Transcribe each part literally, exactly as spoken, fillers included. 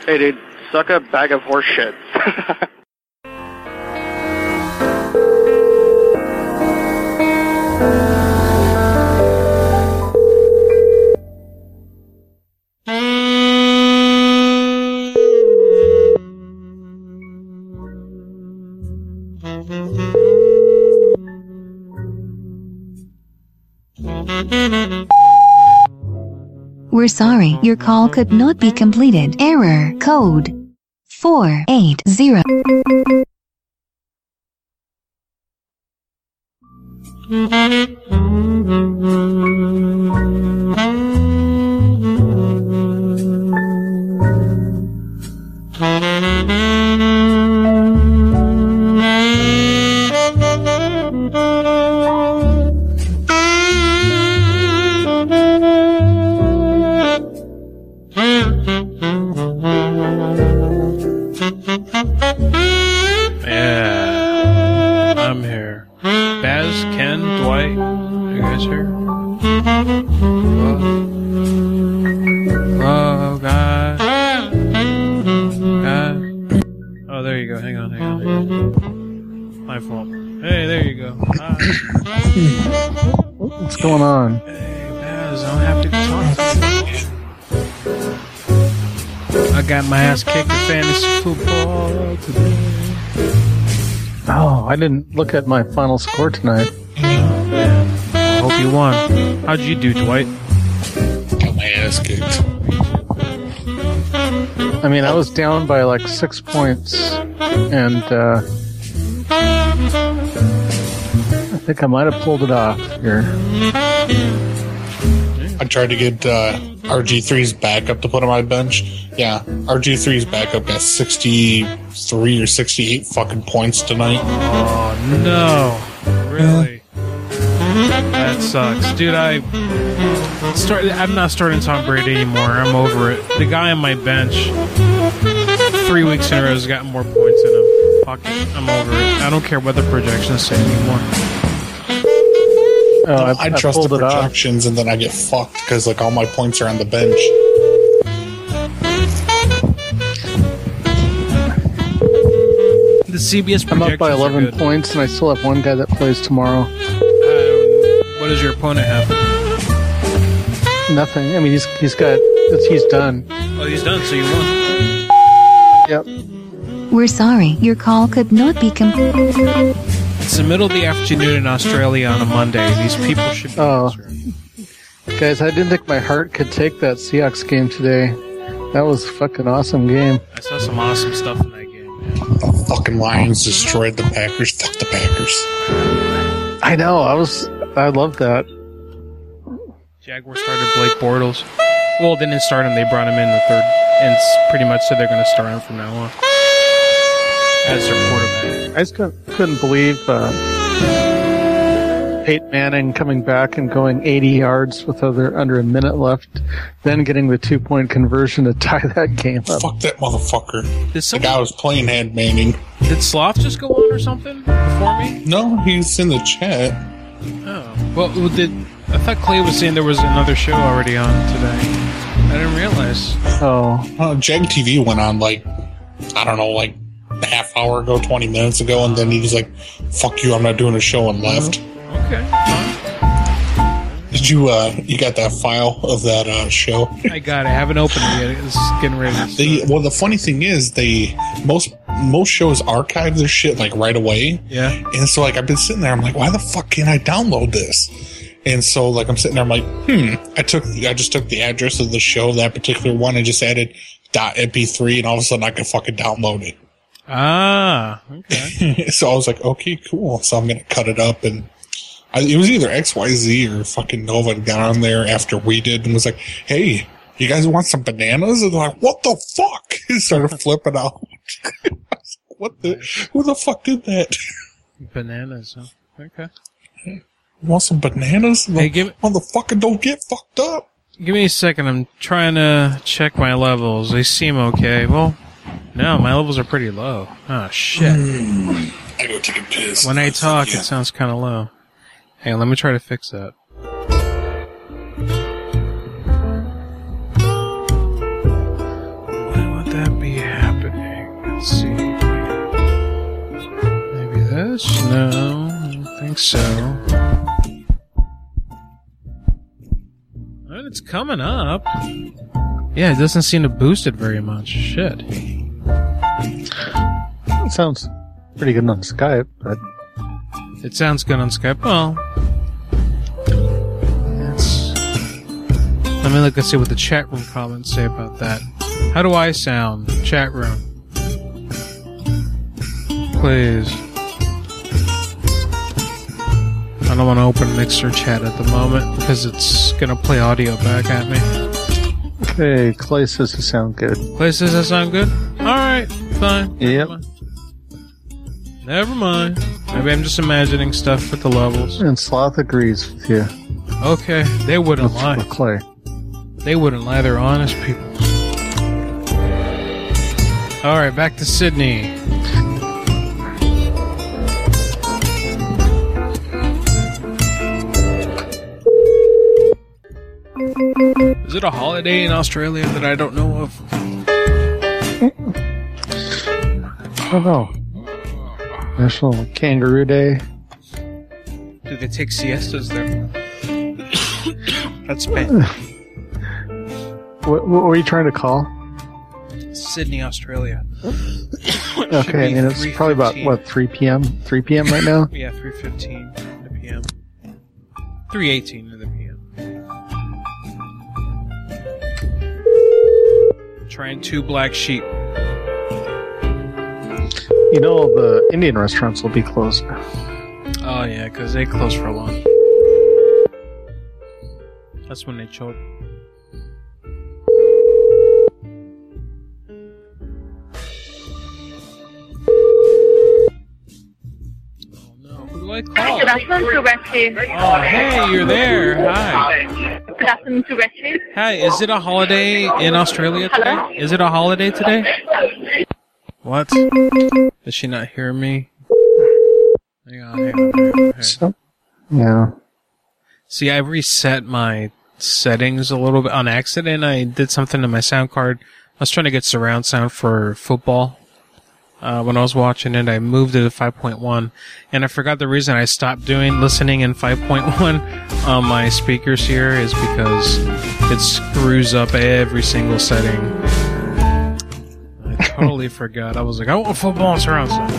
Hey, dude, suck a bag of horse shit. We're sorry, your call could not be completed. Error code four eight zero. Yeah, I'm here. Baz, Ken, Dwight, are you guys here? Oh, God. God. Oh, there you go. Hang on, hang on, hang on. My fault. Hey, there you go. Hi. What's going on? Hey, Baz, I don't have to talk to you. I got my ass kicked in fantasy football today. Oh, I didn't look at my final score tonight. Oh, man. I hope you won. How'd you do, Dwight? Got my ass kicked. I mean, I was down by like six points, and uh, I think I might have pulled it off here. I tried to get uh, R G three's backup to put on my bench. Yeah, R G three's backup got sixty-three or sixty-eight fucking points tonight. Oh, no. Really? That sucks. Dude, I start, I'm not starting Tom Brady anymore. I'm over it. The guy on my bench, three weeks in a row, has gotten more points than him. Fuck it. I'm over it. I don't care what the projections say anymore. Oh, I, I, I trust pulled the it off. projections, and then I get fucked because like all my points are on the bench. The C B S I'm projections up by eleven are good. points, and I still have one guy that plays tomorrow. Um, what does your opponent have? Nothing. I mean, he's he's got it's, he's done. Oh, he's done, so you won. Yep. We're sorry, your call could not be completed. It's the middle of the afternoon in Australia on a Monday. These people should be Oh. answering. Guys, I didn't think my heart could take that Seahawks game today. That was a fucking awesome game. I saw some awesome stuff in that game, man. The fucking Lions destroyed the Packers. Fuck the Packers. I know. I was. I loved that. Jaguars started Blake Bortles. Well, they didn't start him. They brought him in the third, and s- pretty much said they're going to start him from now on as their quarterback. I just couldn't, couldn't believe uh, Peyton Manning coming back and going eighty yards with other, under a minute left, then getting the two-point conversion to tie that game up. Fuck that motherfucker. Did The someone, guy was playing had Manning. did Sloth just go on or something before me? No, he's in the chat. Oh, well, did I thought Clay was saying there was another show already on today? I didn't realize. Oh, Uh, Jag T V went on like, I don't know, like a half hour ago, twenty minutes ago, and then he was like, fuck you, I'm not doing a show, and left. Okay, fine. Did you, uh, you got that file of that, uh, show? I got it. I haven't opened it yet. It's getting ready to They, start. well, the funny thing is, they, most, most shows archive their shit, like, right away. Yeah. And so, like, I've been sitting there, I'm like, why the fuck can't I download this? And so, like, I'm sitting there, I'm like, hmm, I took, I just took the address of the show, that particular one, and just added .m p three, and all of a sudden I could fucking download it. Ah, okay. So I was like, okay, cool. So I'm gonna cut it up, and I, it was either X Y Z or fucking Nova got on there after we did and was like, hey, you guys want some bananas? And they're like, what the fuck? And started flipping out. I was like, what the, who the fuck did that? Bananas, huh? Okay. You want some bananas? Hey, give it- Motherfucker, don't get fucked up. Give me a second. I'm trying to check my levels. They seem okay. Well, no, my levels are pretty low. Oh, shit. Mm, I go take a piss. When I talk, Yeah. it sounds kind of low. Hang on, let me try to fix that. Why would that Yes, no, I don't think so. But it's coming up. Yeah, it doesn't seem to boost it very much. Shit. It sounds pretty good on Skype, but It sounds good on Skype. Well, it's... Let me look and see what the chat room comments say about that. How do I sound? Chat room. Please. I don't want to open Mixer chat at the moment because it's going to play audio back at me. okay, Clay says it sound good. Clay says that sound good? Alright, fine. Yep. Never mind. Maybe I'm just imagining stuff with the levels. And Sloth agrees with you. Okay, they wouldn't With, lie. with Clay. They wouldn't lie, they're honest people. Alright, back to Sydney. Is it a holiday in Australia that I don't know of? I don't know. National Kangaroo Day. Do they take siestas there? That's bad. What, what were you trying to call? Sydney, Australia. Okay, I mean, it's probably about, what, three p.m.? three p.m. right now? Yeah, three fifteen in the p m. three eighteen in the p m. Trying two black sheep. You know, the Indian restaurants will be closed. Oh, yeah, because they close for lunch. That's when they choke. Oh, no. Who do I call? Good afternoon to Rescue. Oh, hey, you're there. Hi. Good afternoon to Rescue. Hi, is it a holiday in Australia today? Is it a holiday today? What? Does she not hear me? Hang on, hang on, hang on. Hang on. So, yeah. See, I reset my settings a little bit on accident. I did something to my sound card. I was trying to get surround sound for football. Uh, when I was watching it, I moved it to five point one, and I forgot the reason I stopped doing listening in five point one on my speakers here is because it screws up every single setting. I totally forgot. I was like, I want football and surround sound.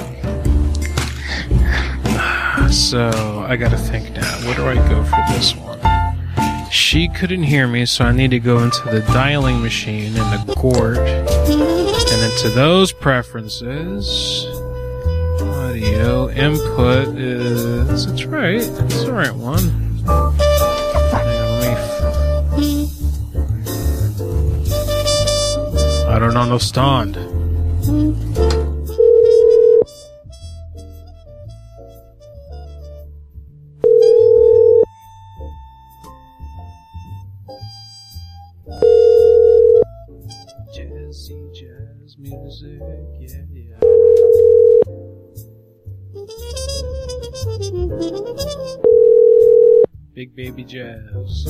So, I gotta think now. Where do I go for this one? She couldn't hear me, so I need to go into the dialing machine in the Gort. And into those preferences, audio input is, it's right, it's the right one. Hang on, let me f- I don't understand. Jazzy jazz music, yeah, yeah. Big baby jazz.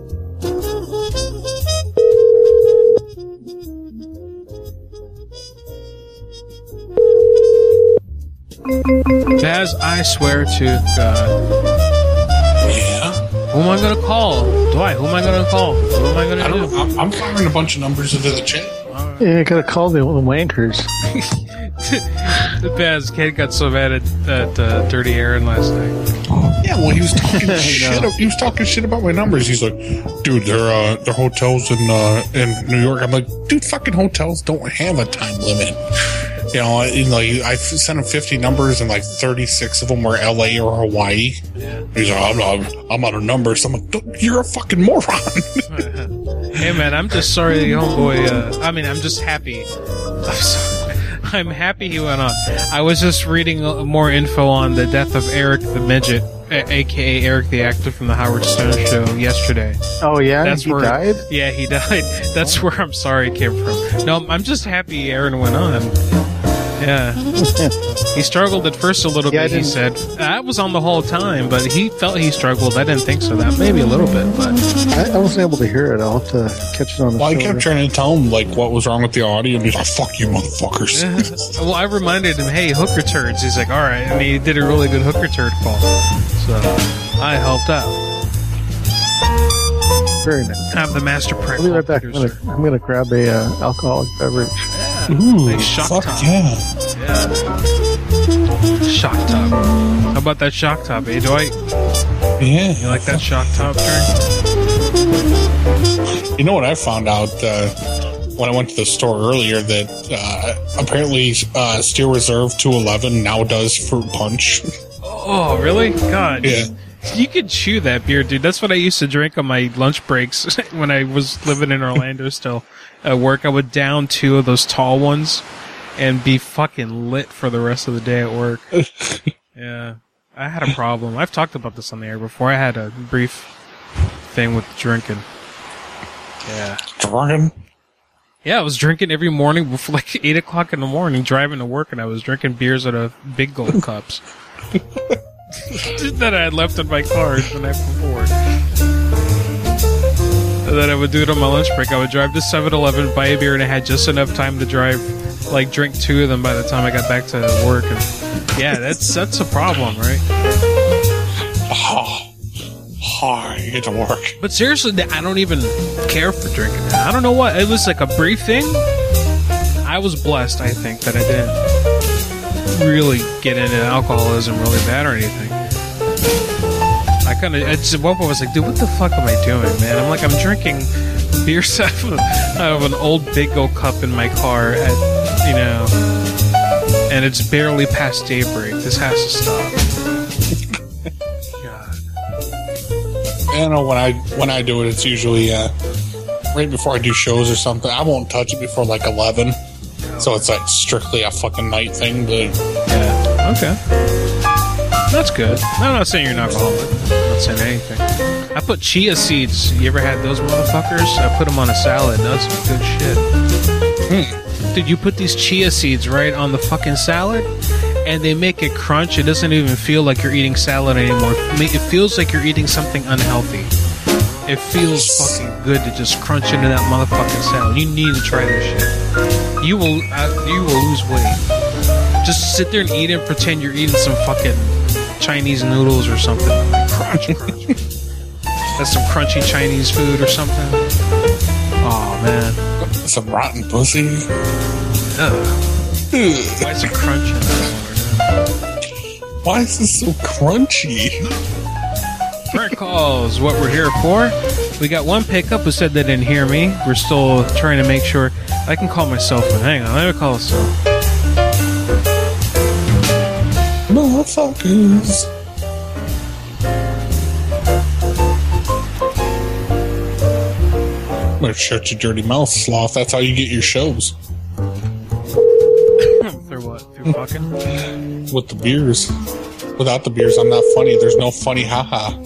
Baz, I swear to God. Yeah. Who am I gonna call? Dwight, who am I gonna call? What am I gonna I don't do? know. I'm, I'm firing a bunch of numbers into the chat. Yeah, you gotta call the, the wankers. The Baz kid got so mad at, at uh, Dirty Aaron last night. Yeah, well, he was talking shit. He was talking shit about my numbers. He's like, dude, they're uh, they're hotels in uh, in New York. I'm like, dude, fucking hotels don't have a time limit. You know, I, you know, you, I sent him fifty numbers, and like thirty-six of them were L A or Hawaii. Yeah. He's like, I'm not, I'm out of numbers. I'm like, you're a fucking moron. Hey man, I'm just sorry the homeboy. Uh, I mean, I'm just happy. I'm, sorry. I'm happy he went on. I was just reading more info on the death of Eric the Midget, a- aka Eric the actor from the Howard Stern show yesterday. Oh, yeah? That's he where, died? Yeah, he died. That's where I'm sorry it came from. No, I'm just happy Aaron went on. Yeah. He struggled at first a little Yeah, I bit, he didn't- said. I was on the whole time, but he felt he struggled. I didn't think so. That maybe a little bit, but I, I wasn't able to hear it. I'll have to catch it on the Well, I show. kept trying to tell him like what was wrong with the audio, and he's like, "Fuck you, motherfuckers." well, I reminded him, hey, hooker turds. He's like, all right. And he did a really good hooker turd call. So I helped out. Very nice. I'm the master prank I'll be call right back. I'm producer. gonna, I'm gonna grab a uh, alcoholic beverage. Ooh, Nice shock fuck top. yeah! Yeah. Shock top. How about that shock top, eh, Dwight? Yeah, You like that shock top drink? You know what I found out uh, when I went to the store earlier that uh, apparently uh, Steel Reserve two eleven now does fruit punch. Oh, really? God. Yeah. You could chew that beer, dude. That's what I used to drink on my lunch breaks when I was living in Orlando still. At work, I would down two of those tall ones and be fucking lit for the rest of the day at work. Yeah. I had a problem. I've talked about this on the air before. I had a brief thing with drinking. Yeah. Drinking? Yeah, I was drinking every morning before like eight o'clock in the morning, driving to work, and I was drinking beers out of big gold cups. that I had left in my car the night before. And then I would do it on my lunch break. I would drive to seven eleven, buy a beer, and I had just enough time to drive, like, drink two of them by the time I got back to work. And yeah, that's that's a problem, right? Oh, oh, you get to work. But seriously, I don't even care for drinking. I don't know what. It was like a brief thing. I was blessed, I think, that I didn't really get into alcoholism really bad or anything. I kind of, at one point I was like, dude, what the fuck am I doing, man? I'm like, I'm drinking beer out of, out of an old Big Go cup in my car at, you know, and it's barely past daybreak. This has to stop. God. You know, when I when I do it, it's usually uh, right before I do shows or something. I won't touch it before like eleven. So it's like strictly a fucking night thing, but Yeah. Okay. That's good. I'm not saying you're an alcoholic. I'm not saying anything. I put chia seeds. You ever had those motherfuckers? I put them on a salad. That's some good shit. hmm. Dude, you put these chia seeds right on the fucking salad, and they make it crunch. It doesn't even feel like you're eating salad anymore. It feels like you're eating something unhealthy. It feels fucking good to just crunch into that motherfucking salad. You need to try this shit. You will, uh, you will lose weight. Just sit there and eat it and pretend you're eating some fucking Chinese noodles or something. Crunch, crunch. That's some crunchy Chinese food or something. Oh man. Some rotten pussy. Ugh. Ugh. Why is it crunching? I don't know. Why is this so crunchy? Prank calls, what we're here for. We got one pickup who said they didn't hear me. We're still trying to make sure. I can call myself in. Hang on, let me call myself. Motherfuckers. Better shut your dirty mouth, sloth. That's how you get your shows. Through what? Through fucking? With the beers. Without the beers, I'm not funny. There's no funny haha.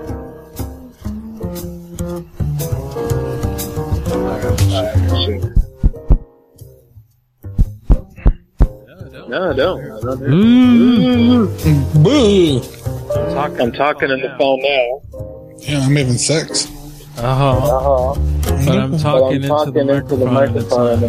No, I don't. I don't hear. Mm. Boo! I'm talking, I'm talking in the phone now. Yeah, I'm having sex. Uh-huh. Uh-huh. But I'm talking, But I'm talking into the microphone.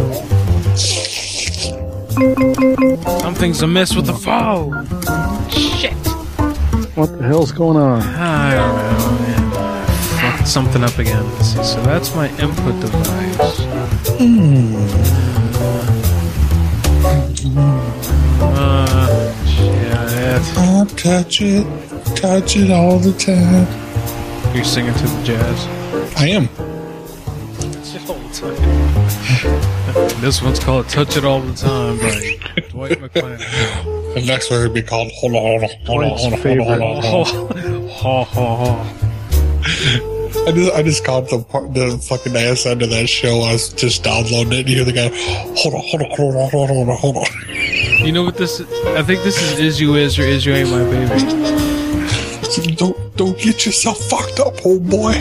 It's, uh, Something's amiss with the phone. Shit. What the hell's going on? I don't know, man. Fucked something up again. Let's see. So that's my input device. Uh, shit. I'll touch it, touch it all the time. You're singing to the jazz. I am. This one's called "Touch It All the Time" by Dwight McClanahan. The next one would be called Hold on, hold on, hold on, Dwight's hold on, hold on, favorite. hold on. Ha ha ha. I just, I just caught the part, the fucking ass end of that show. I was just downloading it. And you hear the guy, hold on, hold on, hold on, hold on, hold on, hold on. You know what this is? I think this is "Is You Is" or "Is You Ain't My Baby." Don't, don't get yourself fucked up, old boy.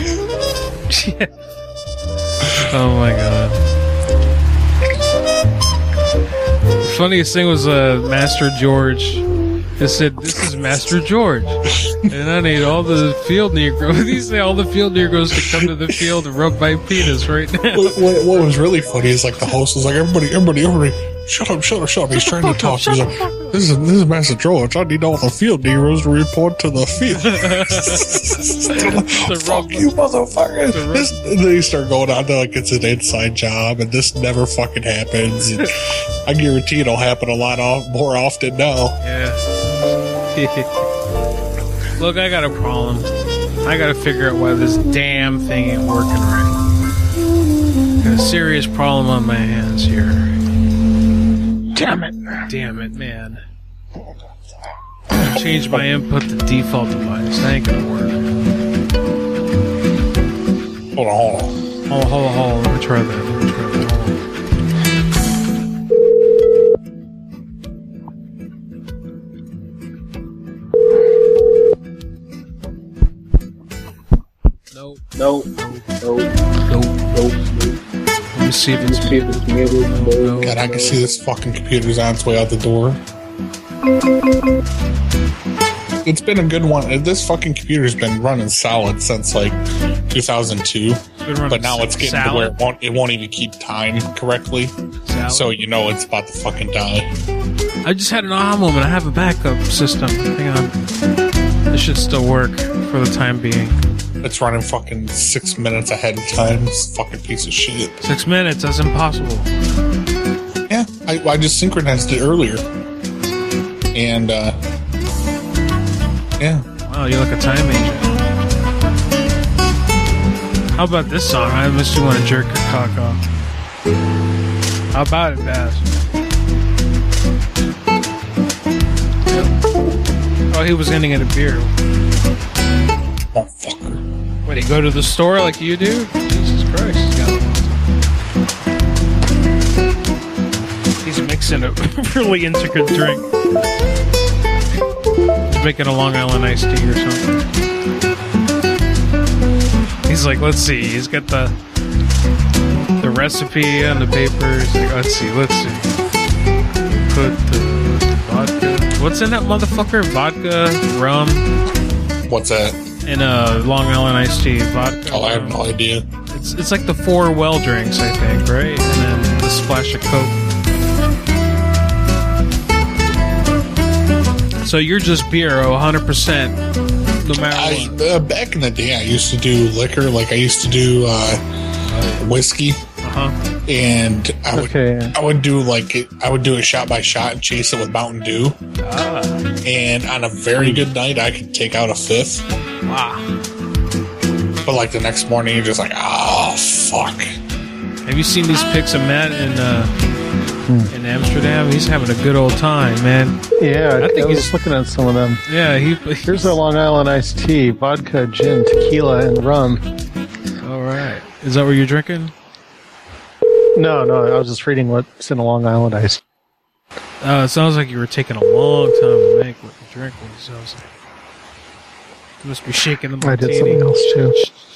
Oh my god. funniest thing was uh, Master George. It said, "This is Master George, and I need all the field Negroes." He said, "All the field Negroes to come to the field and rub my penis right now." What, what, what was really funny is like the host was like, "Everybody, everybody, everybody, shut up, shut up, shut up." He's trying to talk. He's like, "This is this is Master George. I need all the field Negroes to report to the field." To Fuck rub- you, motherfucker! to rub- This, and then you start going on to like it's an inside job, and this never fucking happens. And I guarantee it'll happen a lot of, more often now. Yeah. Look, I got a problem. I gotta figure out why this damn thing ain't working right. Got a serious problem on my hands here. Damn it. Damn it, man. Change my input to default device. That ain't gonna work. Hold on, hold on. Hold on, hold on, hold on. Let me try that. Let me try that. Hold on. Nope. No, no, Nope. no, no. Let me see if it's See if it's muted. no, God, I can see this fucking computer's on its way out the door. It's been a good one. This fucking computer's been running solid since like two thousand two, been running but now it's getting to where it won't, it won't even keep time correctly. salad. So you know it's about to fucking die. I just had an aha moment. I have a backup system. Hang on. This should still work for the time being. It's running fucking six minutes ahead of time. It's a fucking piece of shit. Six minutes. That's impossible. Yeah, I, I just synchronized it earlier. And, uh, yeah. Wow, you're like a time agent. How about this song? I must you want to jerk your cock off. How about it, Bass? Oh, he was gonna get a beer. Motherfucker. What, he go to the store like you do? Jesus Christ. He's, got he's mixing a really intricate drink. He's making a Long Island iced tea or something. He's like, let's see. He's got the the recipe on the paper. He's like, let's see, let's see. Put the vodka. What's in that motherfucker? Vodka, rum, What's that? and a Long Island iced tea. Vodka. Oh, I have rum. no idea. It's it's like the four well drinks, I think, right? And then the splash of Coke. So you're just beer, one hundred percent, no matter I, what. uh, back in the day, I used to do liquor. Like I used to do uh, whiskey, Uh-huh. and I would Okay. I would do like it, I would do it shot by shot and chase it with Mountain Dew. Ah, And on a very good night, I could take out a fifth. wow. But like the next morning, you're just like, oh fuck. Have you seen these pics of Matt in uh, in Amsterdam? He's having a good old time, man. Yeah, I I, think was he's- looking at some of them. Yeah, he. Here's a Long Island iced tea, vodka, gin, tequila, and rum. All right. Is that what you're drinking? No, no, I was just reading what's in a Long Island iced. Uh, it sounds like you were taking a long time to make what you drink. What it sounds like. You must be shaking the I martini. did something else too.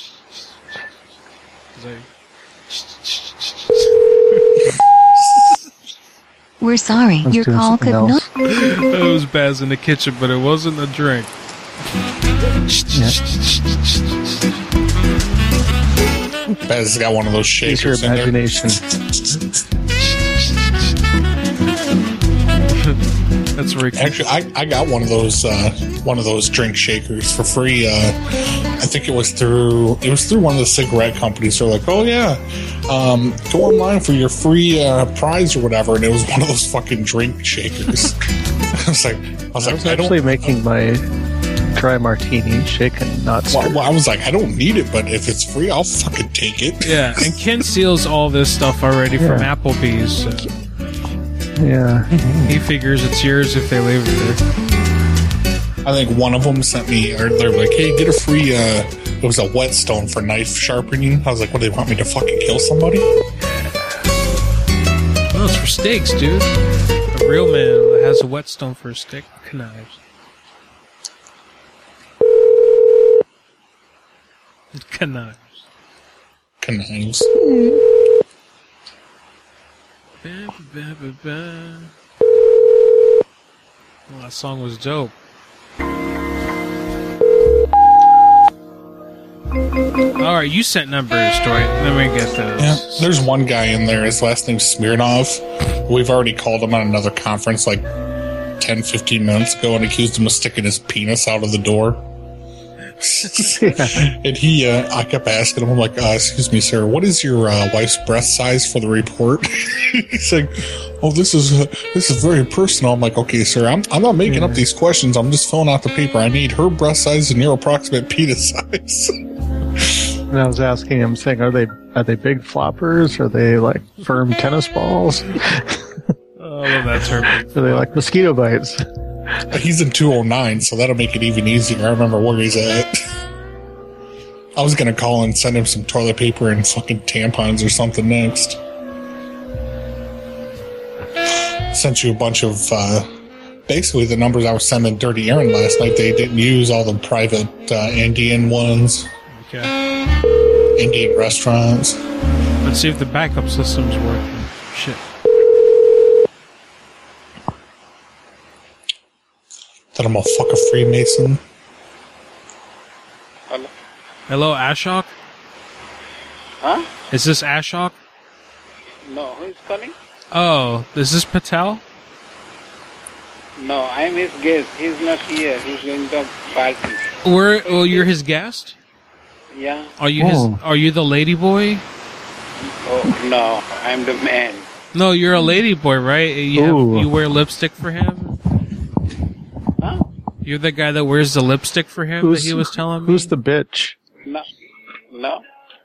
We're sorry, I was your doing call something could else. not. That was Baz in the kitchen, but it wasn't a drink. Bez has got one of those Use your shakers in there. imagination. That's where he Actually, I, I got one of those uh, one of those drink shakers for free. Uh, I think it was through it was through one of the cigarette companies. They're like, oh yeah, um, go online for your free uh, prize or whatever, and it was one of those fucking drink shakers. I was like, I was I like, was I actually don't. making my dry martini, shaken, not Well, stirred. well, I was like, I don't need it, but if it's free, I'll fucking take it. Yeah, and Ken seals all this stuff already from Yeah. Applebee's. So Yeah. he figures it's yours if they leave it there. I think one of them sent me, or they're like, hey, get a free. Uh, it was a whetstone for knife sharpening. I was like, what, do they want me to fucking kill somebody? No, it's for steaks, dude. A real man that has a whetstone for a steak knives. Knives. Knives. Ba, ba, ba, ba. Well, that song was dope. Alright, you sent numbers, Troy. Let me get those. Yeah, there's one guy in there. His last name's Smirnov. We've already called him on another conference like ten, fifteen minutes ago and accused him of sticking his penis out of the door. And he, uh, I kept asking him, I'm like, uh, excuse me, sir, what is your uh, wife's breast size for the report? He's like, oh, this is uh, this is very personal. I'm like, okay, sir, I'm I'm not making yeah. up these questions. I'm just filling out the paper. I need her breast size and your approximate penis size. And I was asking him, saying, are they are they big floppers? Are they like firm tennis balls? Oh, I love that term. Are they like mosquito bites? He's in two oh nine, so that'll make it even easier. I remember where he's at. I was going to call and send him some toilet paper and fucking tampons or something next. Sent you a bunch of, uh, basically the numbers I was sending Dirty Aaron last night. They didn't use all the private uh, Indian ones. Okay. Indian restaurants. Let's see if the backup system's working. Shit. That I'm a fucking Freemason. Hello? Hello, Ashok? Huh? Is this Ashok? No, who is calling? Oh, is this Patel? No, I am his guest. He's not here. He's going to party. Where? Oh, you're his guest? Yeah. Are you Oh. his? Are you the lady boy? Oh, no, I'm the man. No, you're a lady boy, right? You, have, Ooh. you wear lipstick for him? Huh? You're the guy that wears the lipstick for him Who's- that he was telling me? Who's the bitch? No. No.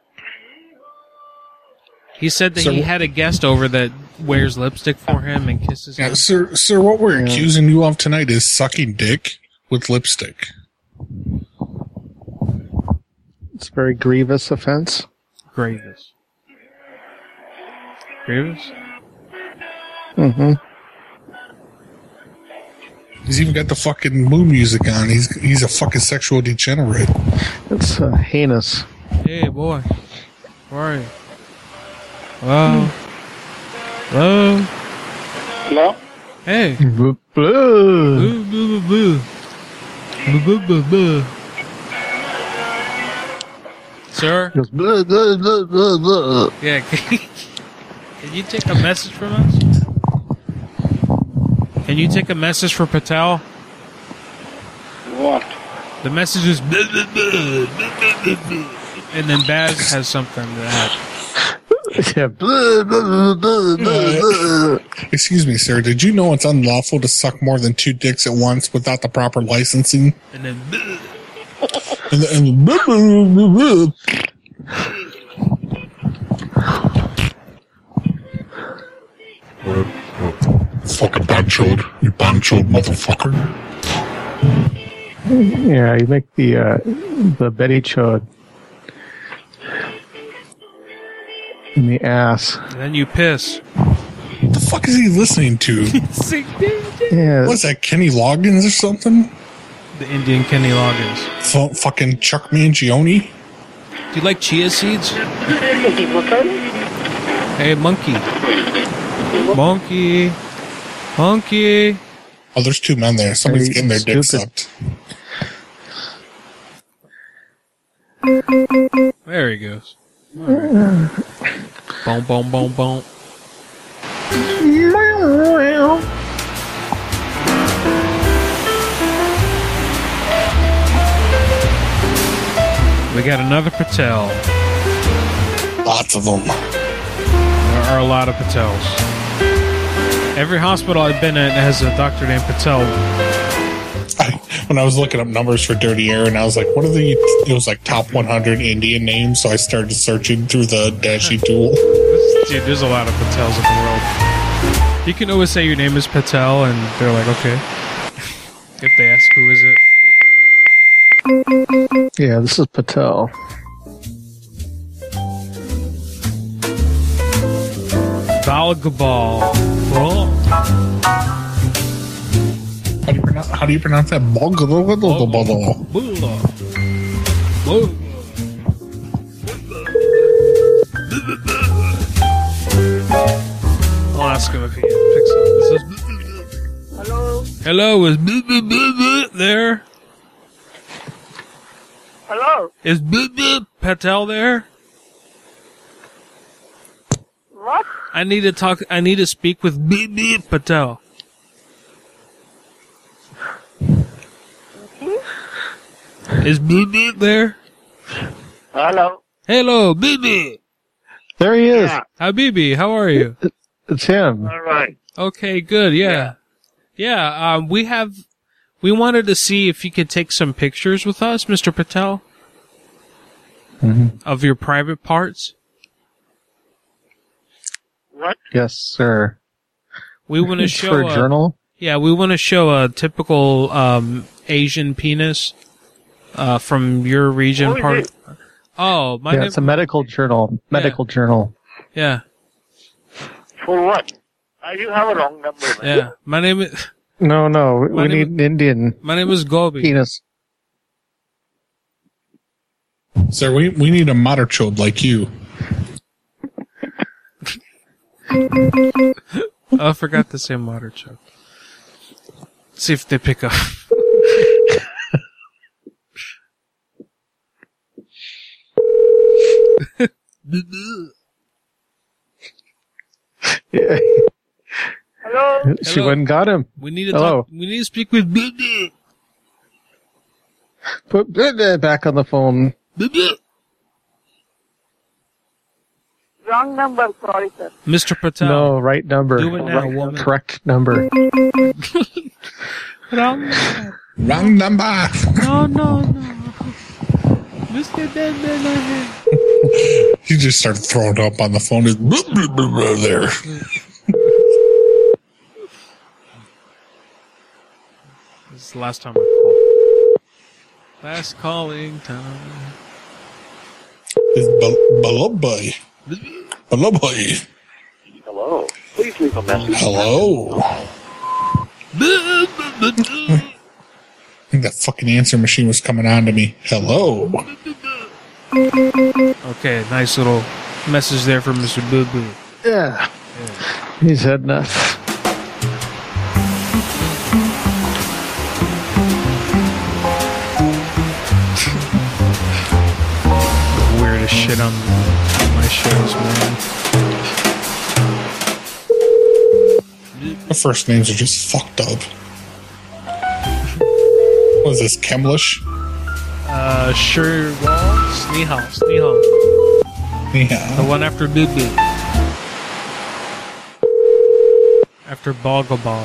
He said that So- he had a guest over that wears lipstick for him and kisses Yeah, him. sir, sir, what we're Yeah. accusing you of tonight is sucking dick with lipstick. It's a very grievous offense. Grievous. Grievous? Mm-hmm. He's even got the fucking moon music on. He's he's a fucking sexual degenerate. It's uh, heinous. Hey, boy. Where are you? Hello? Hello? Hello? Hey. Boo. Boo, boo, boo, boo. Boo, boo, boo, boo. Sir? He goes, blah, blah, blah, blah, blah. Yeah, can you, can you take a message from us? Can you take a message for Patel? What? The message is blah, blah, blah, blah, blah, blah, blah. And then Baz has something to add. Yeah, blah, blah, blah, blah, blah. Excuse me, sir. Did you know it's unlawful to suck more than two dicks at once without the proper licensing? And then blah. And, and blah, blah, blah, blah. Fucking banchoed, you banchoed motherfucker. Yeah, you make the uh, the Betty Chode in the ass. And then you piss. What the fuck is he listening to? Yeah, What's that, Kenny Loggins or something? The Indian Kenny Loggins. F- fucking Chuck Mangione? Do you like chia seeds? Hey, monkey. Monkey. Monkey. Oh, there's two men there. Somebody's Hey, getting their dick stupid. sucked. There he goes. Right. Boom, boom, boom, boom. We got another Patel. Lots of them. There are a lot of Patels. Every hospital I've been in has a doctor named Patel. I, when I was looking up numbers for Dirty Aaron, I was like, what are the, it was like top one hundred Indian names, so I started searching through the Dashi tool. Dude, there's a lot of Patels in the world. You can always say your name is Patel, and they're like, okay. If they ask who is it. yeah, this is Patel. Balgabal. Oh. How do you pronounce, how do you pronounce that? Boggle. Bula. Bula. I'll ask him if he picks up. This is. Hello. Hello, is blah, blah, blah, blah there? Hello. Is blah, blah, Patel there? What? I need to talk. I need to speak with blah, blah, Patel. Is blah, blah there? Hello. Hello, Bibi. There he is. Yeah. Habibi, how are you? It's him. All right. Okay, good. Yeah. Yeah, um, we have, we wanted to see if you could take some pictures with us, Mister Patel, Mm-hmm. of your private parts. What? Yes, sir. We want to It's show for a journal. Yeah, we want to show a typical um, Asian penis uh, from your region. Who is part. it? Oh, my Yeah, name. it's a medical journal. Medical journal. Yeah, For what? Uh, you have a wrong number, man. yeah. My name is. No, no. My We name- need an Indian My name is Gobi. penis. Sir, we, we need a moderchode like you. Oh, I forgot to say water choke. See if they pick up. Yeah. Hello. She Hello. went and got him. We need to Hello. talk. We need to speak with Bibi. Put that back on the phone. Bibi. Wrong number. Sorry, sir. Mister Patel. No, right number. Do it now, Right- woman. Correct number. Wrong. Wrong number. No, no, no. Mister Bibi. He just started throwing up on the phone. It's blah, blah, blah, blah, there. This is the last time I called. Last calling time. It's Balaboy. Balaboy. Hello. Please leave a message. Hello. I think that fucking answer machine was coming on to me. Hello. Okay, nice little message there from Mister Boo Boo. Yeah. He's had enough. Weirdest shit on my shows, man. The first names are just fucked up. What is this, Kemlish? Uh, sure, well, Snihal, Snihal. The Yeah. one after Boo Boo. After Boggle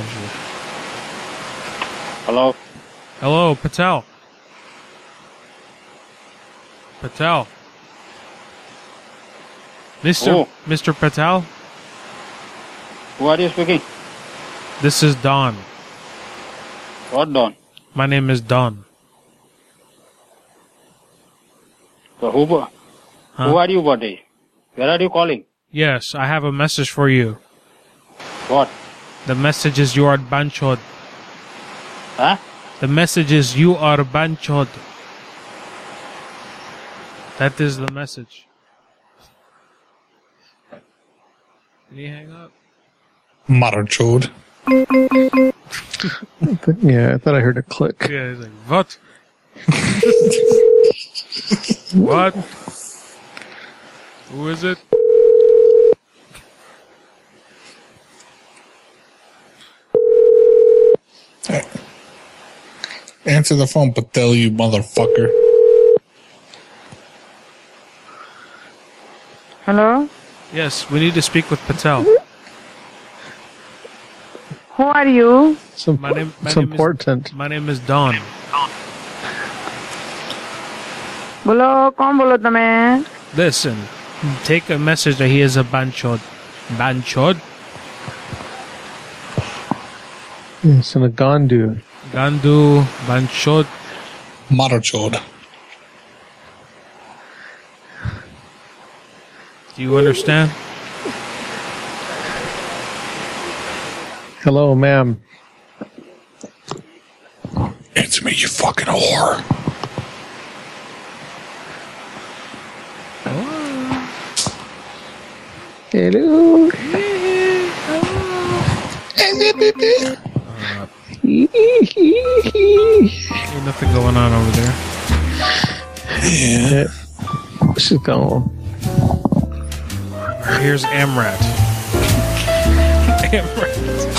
Hello? Hello, Patel. Patel. Mister Oh. Mister Patel, Who are you speaking? this is Don. What Don? My name is Don. So who, who Huh? are you, buddy? Where are you calling? Yes, I have a message for you. What? The message is you are banchod. Huh? The message is you are banchod. That is the message. Did he hang up? Moderchode. Yeah, I thought I heard a click. Yeah, he's like, what? What? Who is it? Answer the phone, Patel, you motherfucker. Hello. Yes, we need to speak with Patel. Who are you? It's, imp- My name- my it's name is- important. My name is Don. બોલો કોણ બોલો તમે? Listen, take a message that he is a banchod. Banchod? It's in a Gandu. Gandu, banchod. Moderchode. Do you understand? Hello, ma'am. Answer me, you fucking whore. Hello. Ain't nothing going on over there. Yeah. She's gone. Here's Amrat. Amrat.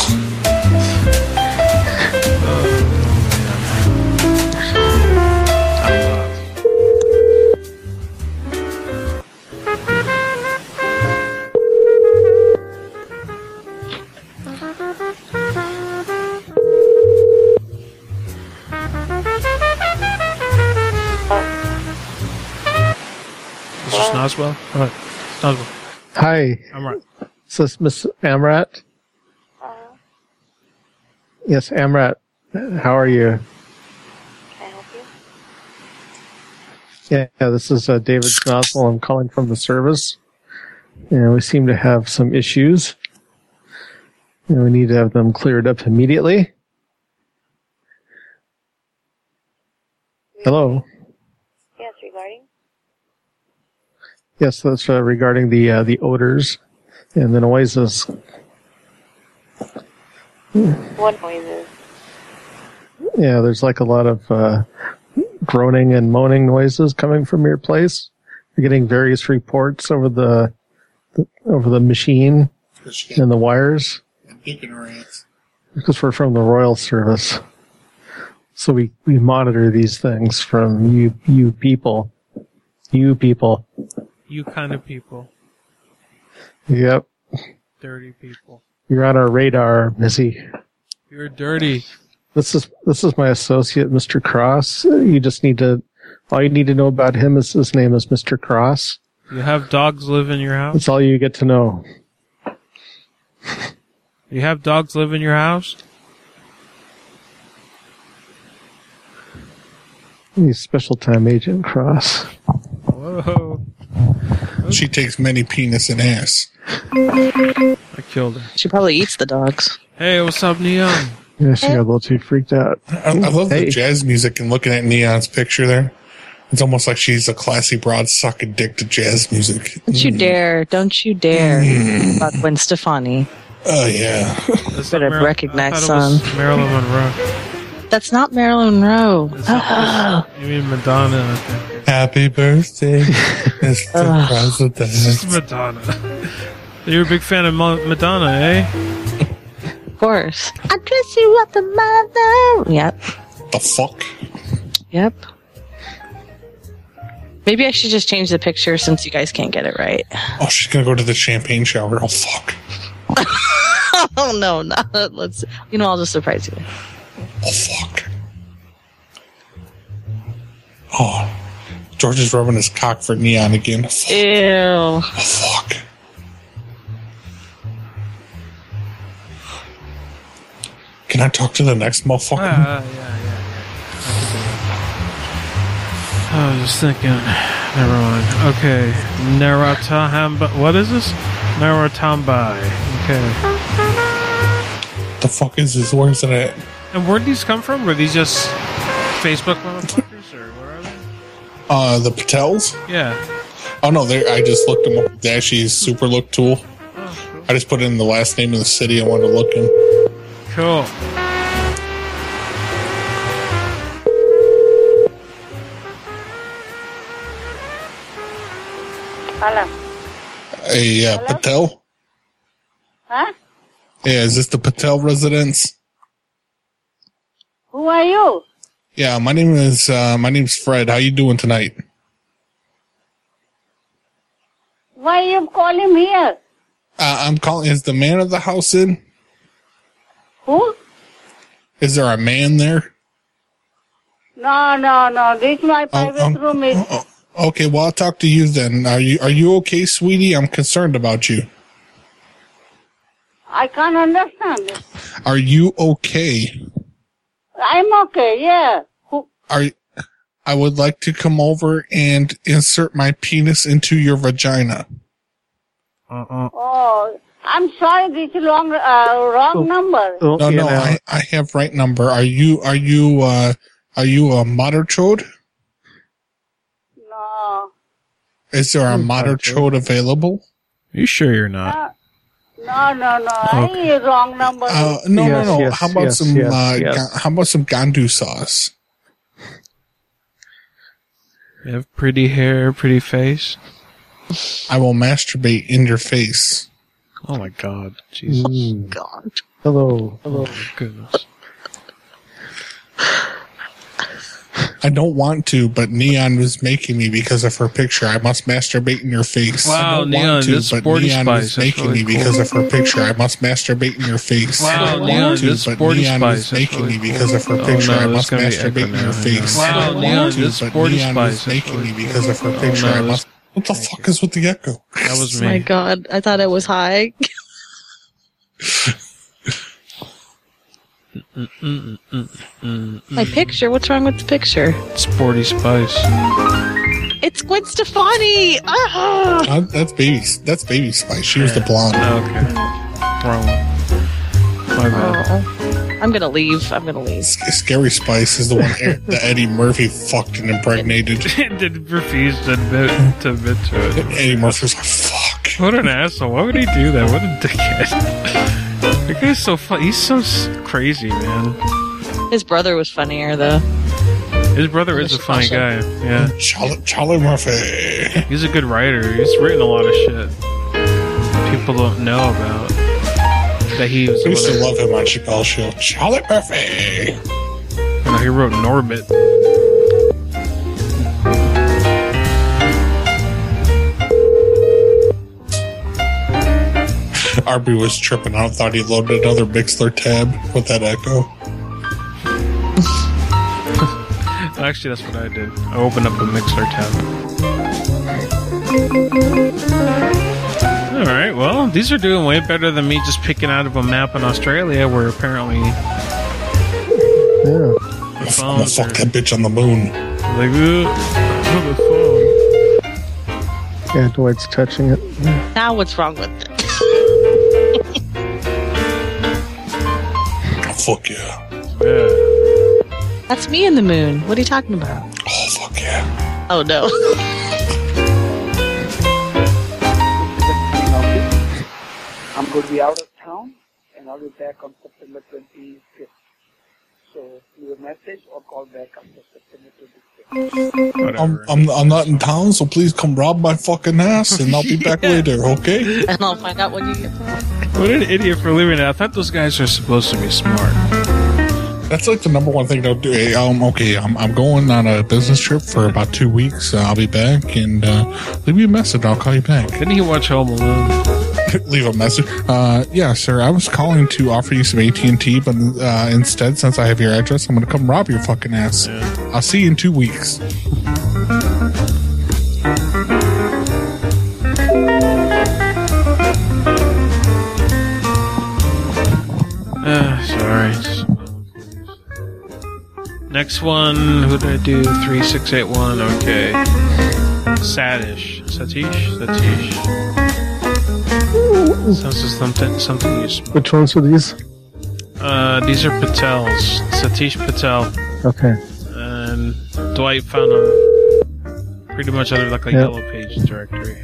Mister Snoswell? Alright. Snoswell. Hi. Amrat. Is this Miss Amrat? Uh, Yes, Amrat. How are you? can I help you? Yeah, yeah this is uh, David Snoswell. I'm calling from the service. And we seem to have some issues. And we need to have them cleared up immediately. Hello. Yes, regarding? Yes, that's uh, regarding the uh, the odors and the noises. What noises? Yeah, there's like a lot of uh, groaning and moaning noises coming from your place. You're getting various reports over the, the over the machine and the wires. Because we're from the Royal Service, so we, we monitor these things from you you people, you people. You kind of people. Yep, Dirty people. you're on our radar, Missy. You're dirty. This is this is my associate, Mister Cross. You just need to. All you need to know about him is his name is Mister Cross. You have dogs live in your house? That's all you get to know. You have dogs live in your house? He's Special Time Agent Cross. Whoa. She takes many penis and ass. I killed her. She probably eats the dogs. Hey, what's up, Neon? Yeah, she got a little too freaked out. I, I love Hey. the jazz music and looking at Neon's picture there. It's almost like she's a classy broad sucking dick to jazz music. Don't you dare. Don't you dare. About Gwen Stefani. Oh, yeah. That's Better not Mar- recognize, I thought it was son. Marilyn Monroe. That's not Marilyn Monroe. Is that- You mean Madonna, I think. Happy birthday, Mister Ugh. President. It's Madonna. You're a big fan of Ma- Madonna, eh? Of course. I dress you up, the mother. Yep. The fuck? Yep. Maybe I should just change the picture since you guys can't get it right. Oh, she's gonna go to the champagne shower. Oh, fuck. Oh, no, not. Let's. You know, I'll just surprise you. Oh, fuck. Oh, George is rubbing his cock for Neon again. Fuck. Ew. Oh, fuck. Can I talk to the next motherfucker? Ah, yeah, yeah, yeah. I was just thinking. Never mind. Okay. Naratamba. What is this? Naratambai. Okay. The fuck is this? Where's it at? And where'd these come from? Were these just Facebook motherfuckers, or where are they? Uh, the Patels? Yeah. Oh, no, they I just looked them up. Dashy's Super Look tool. Oh, cool. I just put in the last name of the city I wanted to look in. Cool. Hello. Hey, uh, Hello? Patel? Huh? Yeah, is this the Patel residence? Who are you? Yeah, my name is, uh, my name's Fred. How you doing tonight? Why you call him here? Uh, I'm calling, is the man of the house in? Who? Is there a man there? No, no, no. This my private um, room is. Oh, okay, well, I'll talk to you then. Are you, are you okay, sweetie? I'm concerned about you. I can't understand it. Are you okay? I'm okay. Yeah. Who? Are I would like to come over and insert my penis into your vagina. Uh-uh. Oh, I'm sorry. This is wrong. Uh, wrong Oh. number. Oh, No, yeah, no, now- I, I have right number. Are you, are you, uh, are you a modder chode? No. Is there a Hmm, modder okay. chode available? You sure you're not? No. No, no, no. I think it's wrong number. Uh, no, Yes, no, no. yes, how about yes, some? yes, uh, yes. ga- how about some gandu sauce? You have pretty hair, pretty face. I will masturbate in your face. Oh my god. Jesus. Mm. God. Hello. Oh my goodness. I don't want to, but Neon was making me because of her picture. I must masturbate in your face. Wow, I don't Neon, want to, this but Sporty Neon Spice, was that's making really me cool. because of her picture. I must masturbate in your face. Wow, I don't Neon, want to, this but Sporty Neon Spice, was that's making really me cool. because of her Oh, picture. no, I this must gonna be masturbate echo in your now, face. Wow, I don't Neon, want to, this but Sporty Neon Spice, was that's making really me because of her cool. picture. Oh, no, I this- must. What the fuck is with the echo? That was Oh my me. god, I thought it was high. Mm, mm, mm, mm, My mm. picture? What's wrong with the picture? Sporty Spice. It's Gwen Stefani! Ah! Uh, that's baby. That's baby Spice. She was the blonde. Okay. Wrong one. My bad. Oh. I'm gonna leave. I'm gonna leave. S- Scary Spice is the one E- that Eddie Murphy fucked and impregnated. Did refuse to admit to admit to it. Eddie Murphy's like, fuck. What an asshole! Why would he do that? What a dickhead! That guy's so fun. He's so s- crazy, man. His brother was funnier, though. His brother is a funny guy. Yeah, Charlie, Charlie Murphy. he's a good writer. He's written a lot of shit people don't know about. That he was. I used to one of- love him on Chappelle's show. Charlie Murphy. You know, he wrote Norbit. Arby was tripping out, thought he loaded another Mixler tab with that echo. Actually, that's what I did. I opened up a Mixer tab. All right. Well, these are doing way better than me just picking out of a map in Australia, where apparently Yeah. the I'm gonna phones fuck are that bitch on the moon. like, "Ugh, the phone." Yeah, Dwight's touching it. Now what's wrong with it? Oh, fuck yeah. Yeah. That's me in the moon. What are you talking about? Oh, fuck yeah. Oh, no. I'm going to be out of town, and I'll be back on September twenty-fifth. So leave a message or call back after September twenty-fifth. Whatever. I'm, I'm, I'm not in town, so please come rob my fucking ass, and I'll be back Yeah. later, okay? And I'll find out when you get back. What an idiot for leaving it. I thought those guys are supposed to be smart. That's like the number one thing they'll do. Hey, um, okay, I'm, I'm going on a business trip for about two weeks. Uh, I'll be back, and uh, leave me a message. I'll call you back. Didn't he watch Home Alone? Leave a message. Uh, yeah, sir. I was calling to offer you some A T and T, but uh, instead, since I have your address, I'm going to come rob your fucking ass. Yeah. I'll see you in two weeks. Uh, sorry. Next one, who did I do? three six eight one, okay. Satish. Satish? Satish. Sounds like something, something you smoke. Which ones are these? Uh, these are Patels. Satish Patel. Okay. And Dwight found them pretty much out of like a Yep. yellow page directory.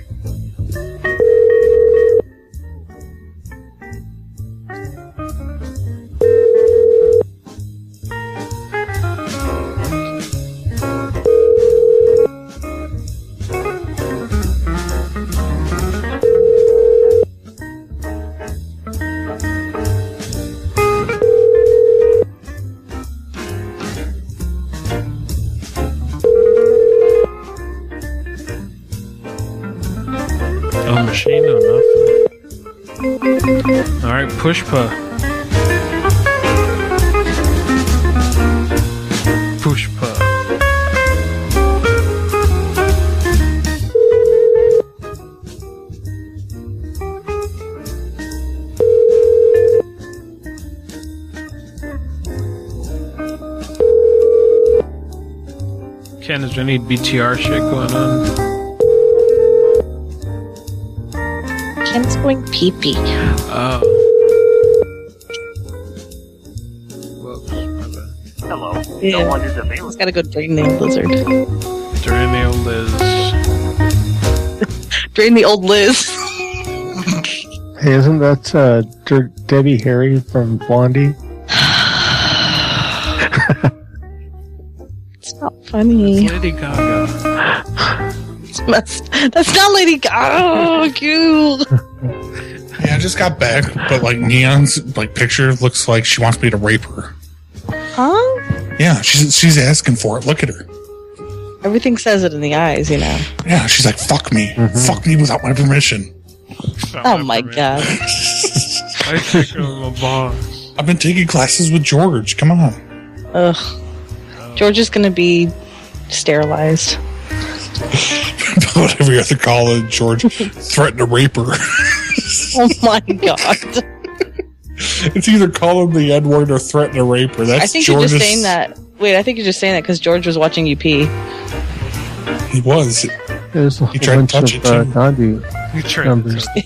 Oh, machine, no nothing. Alright, Pushpa. Pushpa. Ken, is there any B T R shit going on? Ken's going pee-pee. Oh. Whoops, my bad. Hello. Yeah. No one is available. He's got to go drain the old lizard. During the old Liz. Drain the old Liz. Hey, isn't that uh, Der- Debbie Harry from Blondie? It's not funny. It's Lady Gaga. That's, that's not Lady Gaga. Oh, cute. Yeah, I just got back, but like Neon's like picture looks like she wants me to rape her. Huh? Yeah, she's she's asking for it. Look at her. Everything says it in the eyes, you know. Yeah, she's like, fuck me. Mm-hmm. Fuck me without my permission. Without oh my my god. I think I'm a boss. I've been taking classes with George. Come on. Ugh. George is going to be sterilized. Whatever you have to call it, George threatened to rape her. Oh my god. It's either call him the N-word or threaten to rape her. That's I think George's... you're just saying that. Wait, I think you're just saying that because George was watching you pee. He was. There's a he whole tried bunch to touch of it, uh, too. Gandhi You tried numbers. to-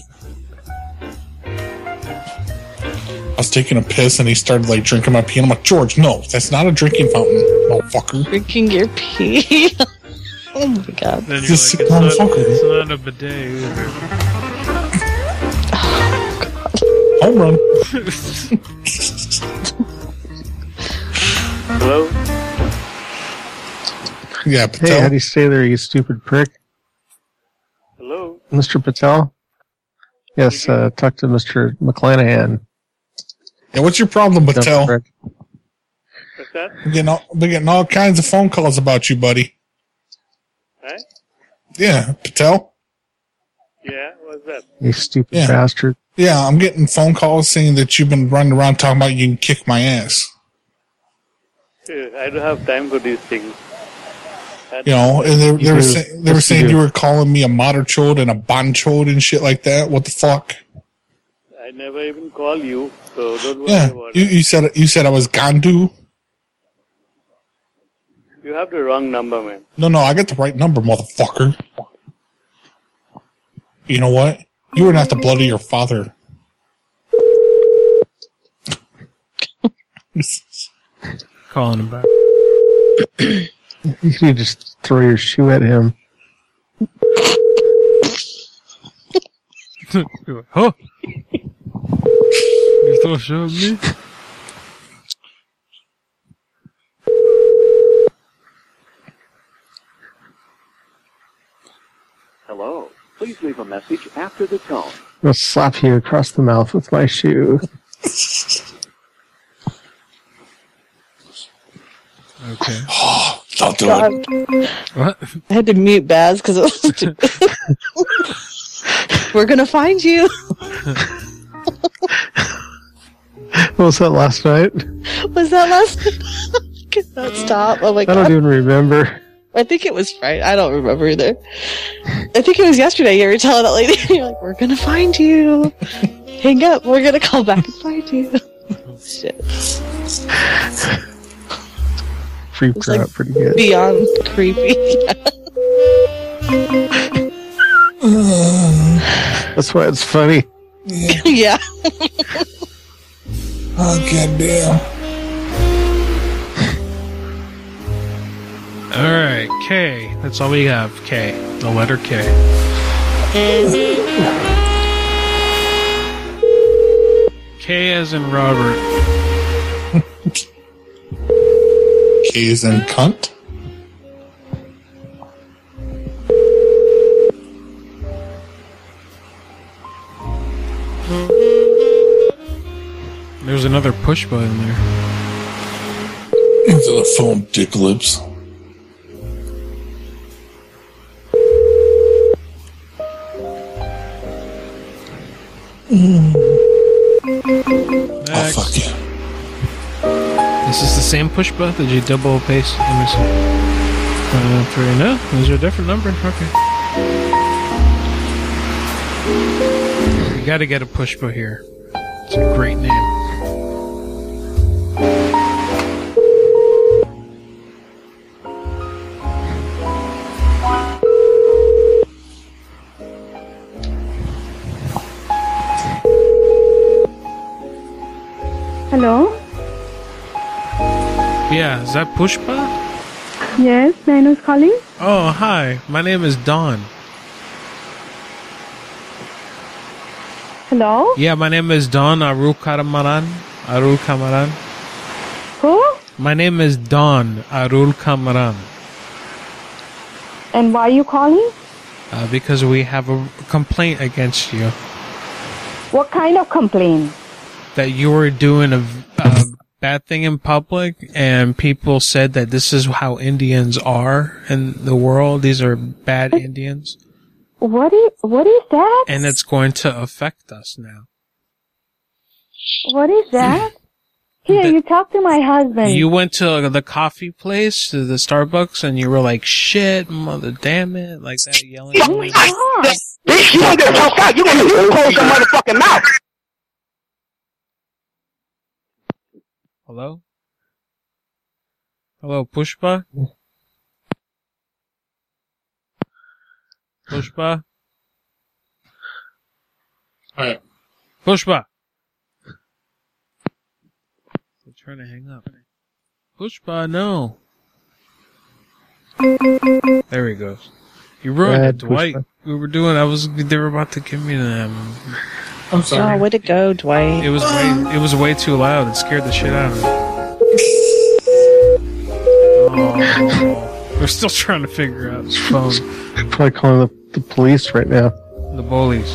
I was taking a piss and he started like drinking my pee. And I'm like, George, no, that's not a drinking fountain, motherfucker. Drinking your pee. Oh my god. Then you're This like, it's not, motherfucker. it's not a bidet either. Home run. Hello? Yeah, Hey, Patel. how do you stay there, you stupid prick? Hello? Mister Patel? Yes, uh, talk to Mister McClanahan. Yeah, what's your problem, Dumb Patel? prick. What's that? We're getting, all, we're getting all kinds of phone calls about you, buddy. Huh? Yeah, Patel? Yeah, what's that? You stupid Yeah. bastard. Yeah, I'm getting phone calls saying that you've been running around talking about you can kick my ass. Yeah, I don't have time for these things. I You know, and they, they You were do. saying they were Yes, you saying do. you were calling me a moderchode and a bonchode and shit like that. What the fuck? I never even call you, so don't worry Yeah, about you, it. you said you said I was Gandu. You have the wrong number, man. No, no, I got the right number, motherfucker. You know what? You were not the blood of your father. Calling him back. You could just throw your shoe at him. Huh? You throw a show at me? Hello. Please leave a message after the tone. I'll slap you across the mouth with my shoe. Okay. Oh, don't do God. it. What? I had to mute Baz because it was stupid. We're going to find you. What was that last night? Was that last Could not stop. Oh my I don't god. even remember. I think it was Friday. I don't remember either. I think it was yesterday. You were telling that lady, you're like, we're going to find you. Hang up. We're going to call back and find you. Shit. Freaked It's her like out pretty good. beyond creepy. That's why it's funny. Yeah. Oh, goddamn. Alright, K. That's all we have. K. The letter K. K as in Robert. K's and cunt. There's another push button there. Into the phone, dick lips. Oh, Next. fuck you. Is this the same push button? Did you double paste? Let me see. Uh, three. No, those are a different number. Okay. You gotta get a push button here. It's a great name. Hello? Yeah, is that Pushpa? Yes, may I know who's calling? Oh, hi. My name is Don. Hello? Yeah, my name is Don Arul Kamaran. Arul Kamaran. Who? My name is Don Arul Kamaran. And why are you calling? Uh, because we have a complaint against you. What kind of complaint? That you were doing a, a bad thing in public, and people said that this is how Indians are in the world. These are bad Indians. What is, what is that? And it's going to affect us now. What is that? Here, The- you talk to my husband. You went to the coffee place, to the Starbucks, and you were like, shit, mother damn it, like that, yelling. Oh my God. Bitch, you don't get talk out. You gonna close your motherfucking mouth. Hello? Hello, Pushpa? Pushpa? Alright. Pushpa! I'm trying to hang up. Pushpa, no. There he goes. You ruined Bad it, Dwight. Pushpa. We were doing, I was, they were about to give me them. I'm sorry. Oh, way to go, Dwight. It was way, it was way too loud. It scared the shit out of me. Oh, we're still trying to figure out his phone. Probably calling the, the police right now. The bullies.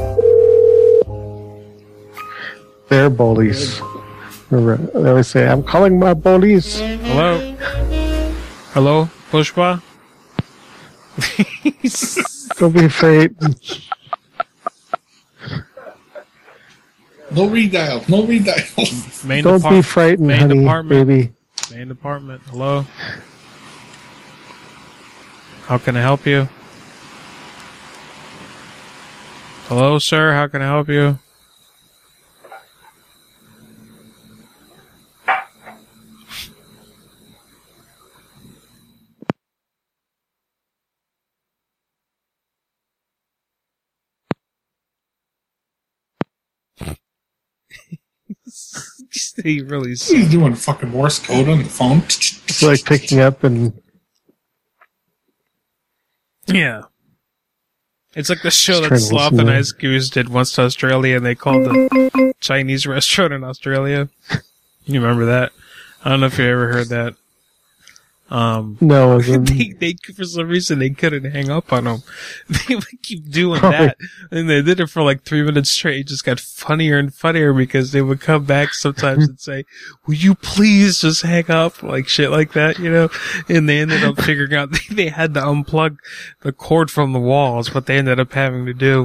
They're bullies. Remember, they always say, I'm calling my bullies. Hello? Hello, Pushpa? Don't be afraid. No redial. No redial. Main Don't depart- be frightened, main honey, department. baby. Main department. Hello? How can I help you? Hello, sir? How can I help you? He really He's sucks. doing fucking Morse code on the phone. It's like picking up and Yeah. It's like the show Just that trying to Sloth listen and to- Ice Goose did once to Australia, and they called the Chinese restaurant in Australia. You remember that? I don't know if you ever heard that. Um, no, it wasn't- they, they, for some reason, they couldn't hang up on them. They would keep doing Right. that, and they did it for like three minutes straight. It just got funnier and funnier because they would come back sometimes and say, "Will you please just hang up?" Like shit like that, you know. And they ended up figuring out they, they had to unplug the cord from the walls, what they ended up having to do.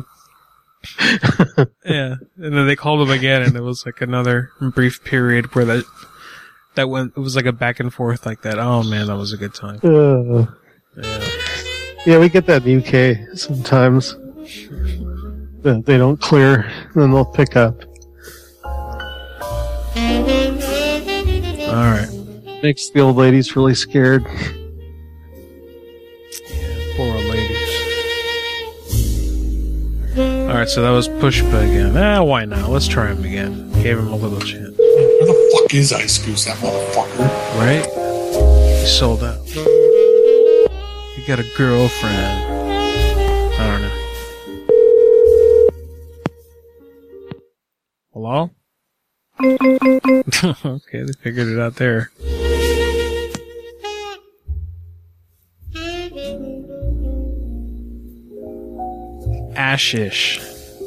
Yeah, and then they called them again, and it was like another brief period where that. That went, it was like a back and forth like that. Oh man, that was a good time. Uh, Yeah. yeah, we get that in the U K sometimes. They they don't clear, then they'll pick up. Alright. Makes the old ladies really scared. Poor old ladies. Alright, so that was Pushpa again. Ah, why not? Let's try him again. Gave him a little chance. Where the fuck is Ice Goose, that motherfucker? Right? He sold out. He got a girlfriend. I don't know. Hello? Okay, they figured it out there. Ashish.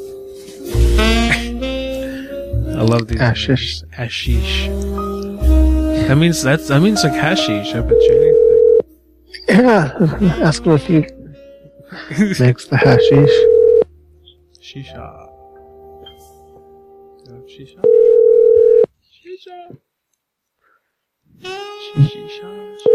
I love these. Ashish. names. Ashish. That means that's that means like hashish. I bet you Yeah, ask him if he anything. makes the hashish. Shisha. Uh, Shisha. Shisha. Shisha.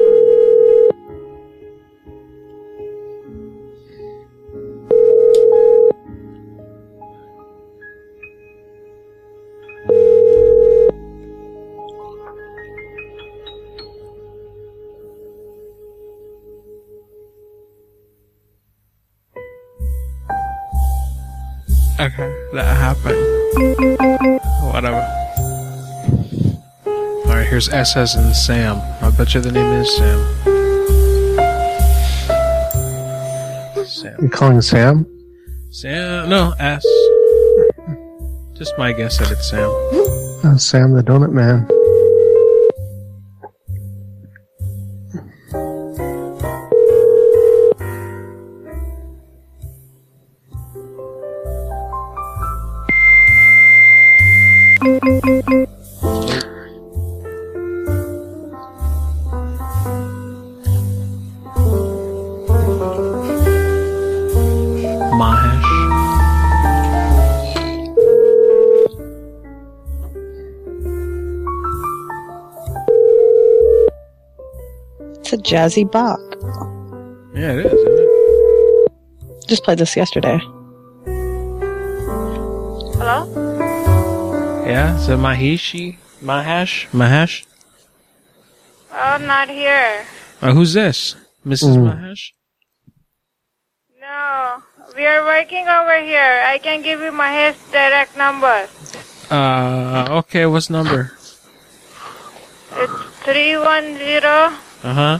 Okay, that happened. Whatever. Alright, here's S S and Sam. I bet you the name is Sam. Sam. You calling Sam? Sam, no, S. Just my guess that it's Sam. Uh, Sam the Donut Man. Mahesh. It's a jazzy bop. Yeah, it is, isn't it? Just played this yesterday. Hello? Yeah, is it Maheshi? Mahesh? Mahesh? Oh, not here. Uh, who's this? Missus Mm. Mahesh? No, we are working over here. I can give you my his direct number. Uh, okay, what's number? It's three one zero. Uh-huh.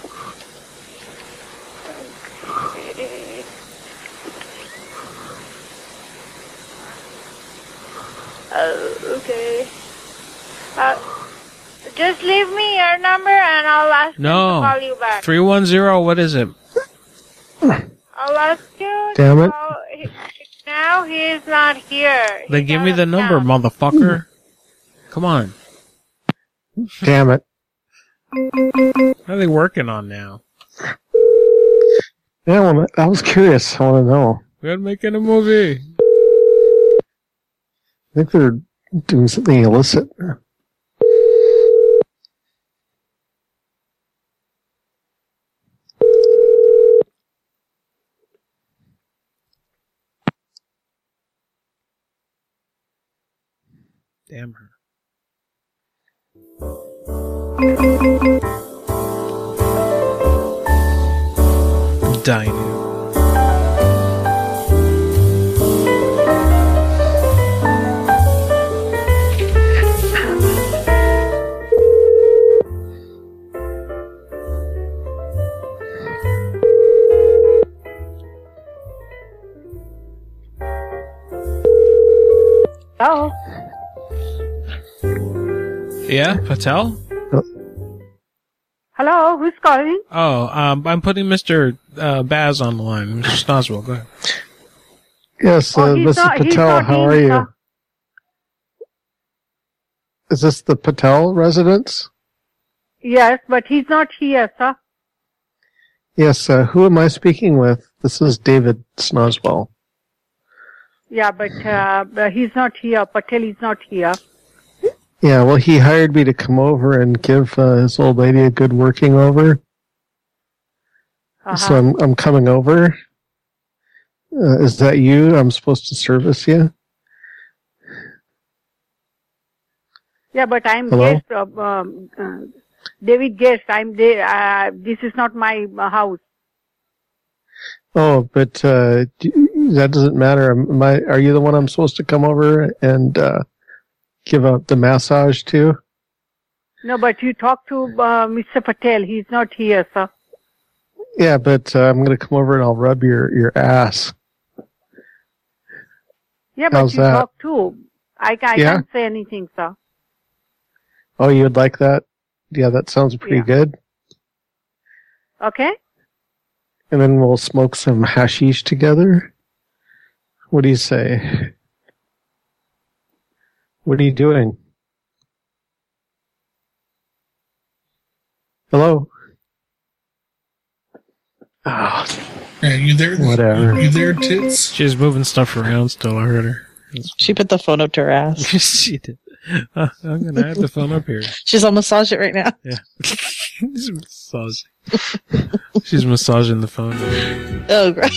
Uh, okay. Uh, just leave me your number and I'll ask him to No. call you back. three one zero, what is it? I'll ask you. Damn to it. call- he- Now he is not here. Then He's give out me of the number, town. motherfucker. Come on. Damn it. What are they working on now? Yeah, well, I was curious. I want to know. We're making a movie. I think they're doing something illicit. Damn her. Dino. Hello? Yeah, Patel? Hello, who's calling? Oh, um, I'm putting Mister Uh, Baz on the line. Mister Snoswell, go ahead. Yes, Oh, uh, he's Missus not- he's Patel, not how in, are you? uh, Is this the Patel residence? Yes, but he's not here, sir. Yes, uh, who am I speaking with? This is David Snoswell. Yeah, but uh, but he's not here. Patel is not here. Yeah, well, he hired me to come over and give uh, his old lady a good working over. Uh-huh. So I'm I'm coming over. Uh, is that you? I'm supposed to service you? Yeah, but I'm Hello? guest of um, uh, David Guest. I'm there. Uh, this is not my uh, house. Oh, but uh, d- that doesn't matter. Am I, are you the one I'm supposed to come over and uh, give a, the massage to? No, but you talk to uh, Mister Patel. He's not here, sir. Yeah, but uh, I'm going to come over and I'll rub your, your ass. Yeah, but How's you that? talk too. I, I Yeah? can't say anything, sir. Oh, you would like that? Yeah, that sounds pretty Yeah. good. Okay? And then we'll smoke some hashish together. What do you say? What are you doing? Hello? Oh, Are you there? whatever. You there, tits? She's moving stuff around still, I heard her. She put the phone up to her ass. She did. Uh, I'm gonna have the phone up here. She's on massage it right now. Yeah. She's massaging. She's massaging the phone. Oh, great.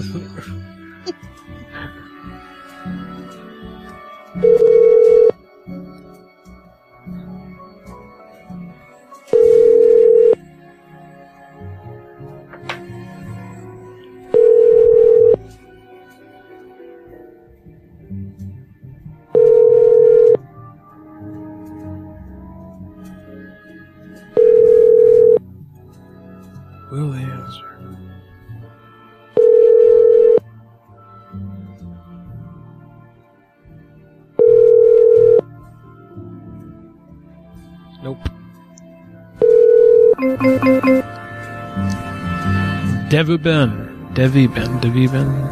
Will they answer? Devuben. Deviben. Deviben.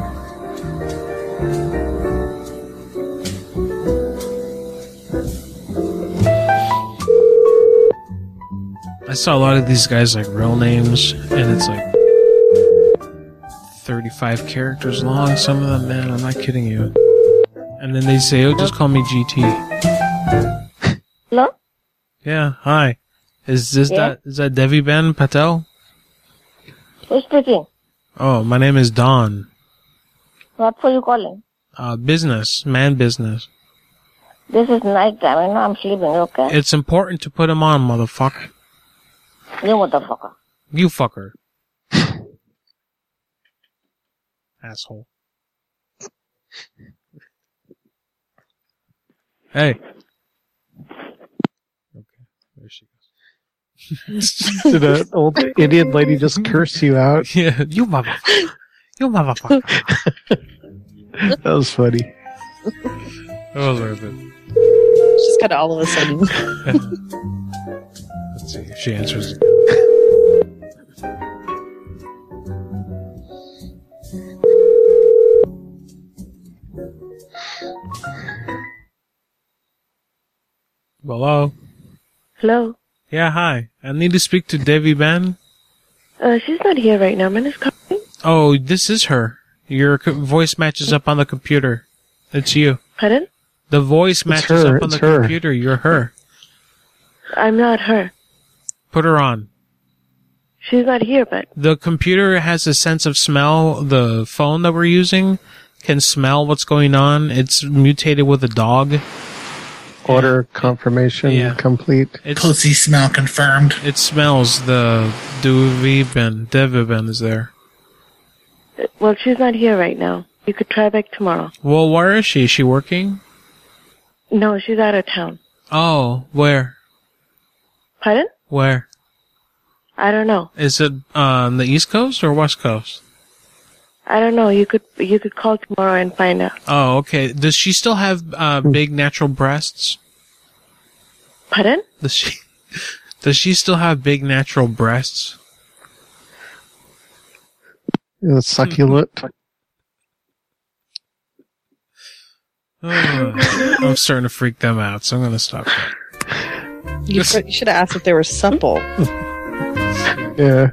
I saw a lot of these guys like real names, and it's like thirty-five characters long. Some of them, man, I'm not kidding you. And then they say, "Oh, just call me G T." Hello? Yeah, hi. Is this Yeah? that? Is that Devi Ben Patel? Who's speaking? Oh, my name is Don. What for you calling? Uh, business, man, business. This is night time, you know, I'm sleeping, okay? It's important to put him on, motherfucker. You motherfucker. You fucker. Asshole. Hey. Okay, there she goes. Did an old Indian lady just curse you out? Yeah, you motherfucker. You motherfucker. That was funny. That was worth it. Just kind of all of a sudden. Let's see if she answers. Hello? Hello? Yeah, hi. I need to speak to Devi Ben. Uh, she's not here right now. Min is coming. Oh, this is her. Your co- voice matches up on the computer. It's you. Pardon? The voice matches her, up on the it's her. computer. You're her. I'm not her. Put her on. She's not here, but The computer has a sense of smell. The phone that we're using can smell what's going on. It's mutated with a dog. Order confirmation Yeah. complete. It's, Pussy smell confirmed. it smells. The Duviben, Deviben is there. well, she's not here right now. You could try back tomorrow. Well, where is she? Is she working? No, she's out of town. Oh, where? Pardon? Where? I don't know. Is it on the East Coast or West Coast? I don't know. You could you could call tomorrow and find out. Oh, okay. Does she still have uh, big natural breasts? Pardon? Does she? Does she still have big natural breasts? Uh, succulent. Oh, I'm starting to freak them out, so I'm going to stop that. You, you should have asked if they were supple. Yeah.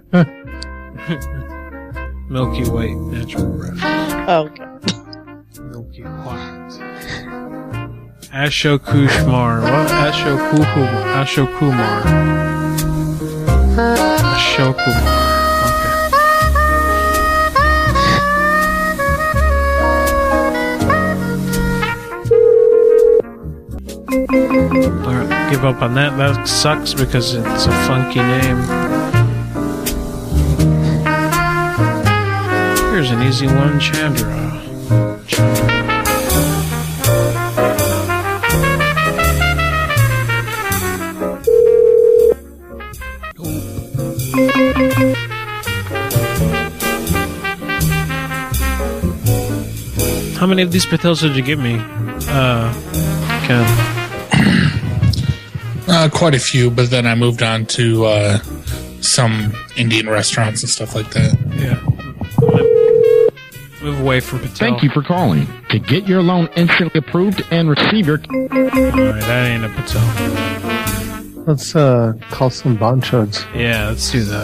Milky white natural breasts. Oh, okay. Milky white. Ashokushmar. What? Ashokuhu. Ashokumar. Ashokumar. Alright, give up on that. That sucks because it's a funky name. Here's an easy one, Chandra. Chandra. How many of these Patels did you give me, uh, Ken? Uh, quite a few, but then I moved on to uh, some Indian restaurants and stuff like that. Yeah. Move away from Patel. Thank you for calling. To get your loan instantly approved and receive your... Alright, that ain't a Patel. Let's uh, call some bonchods Yeah, let's do that.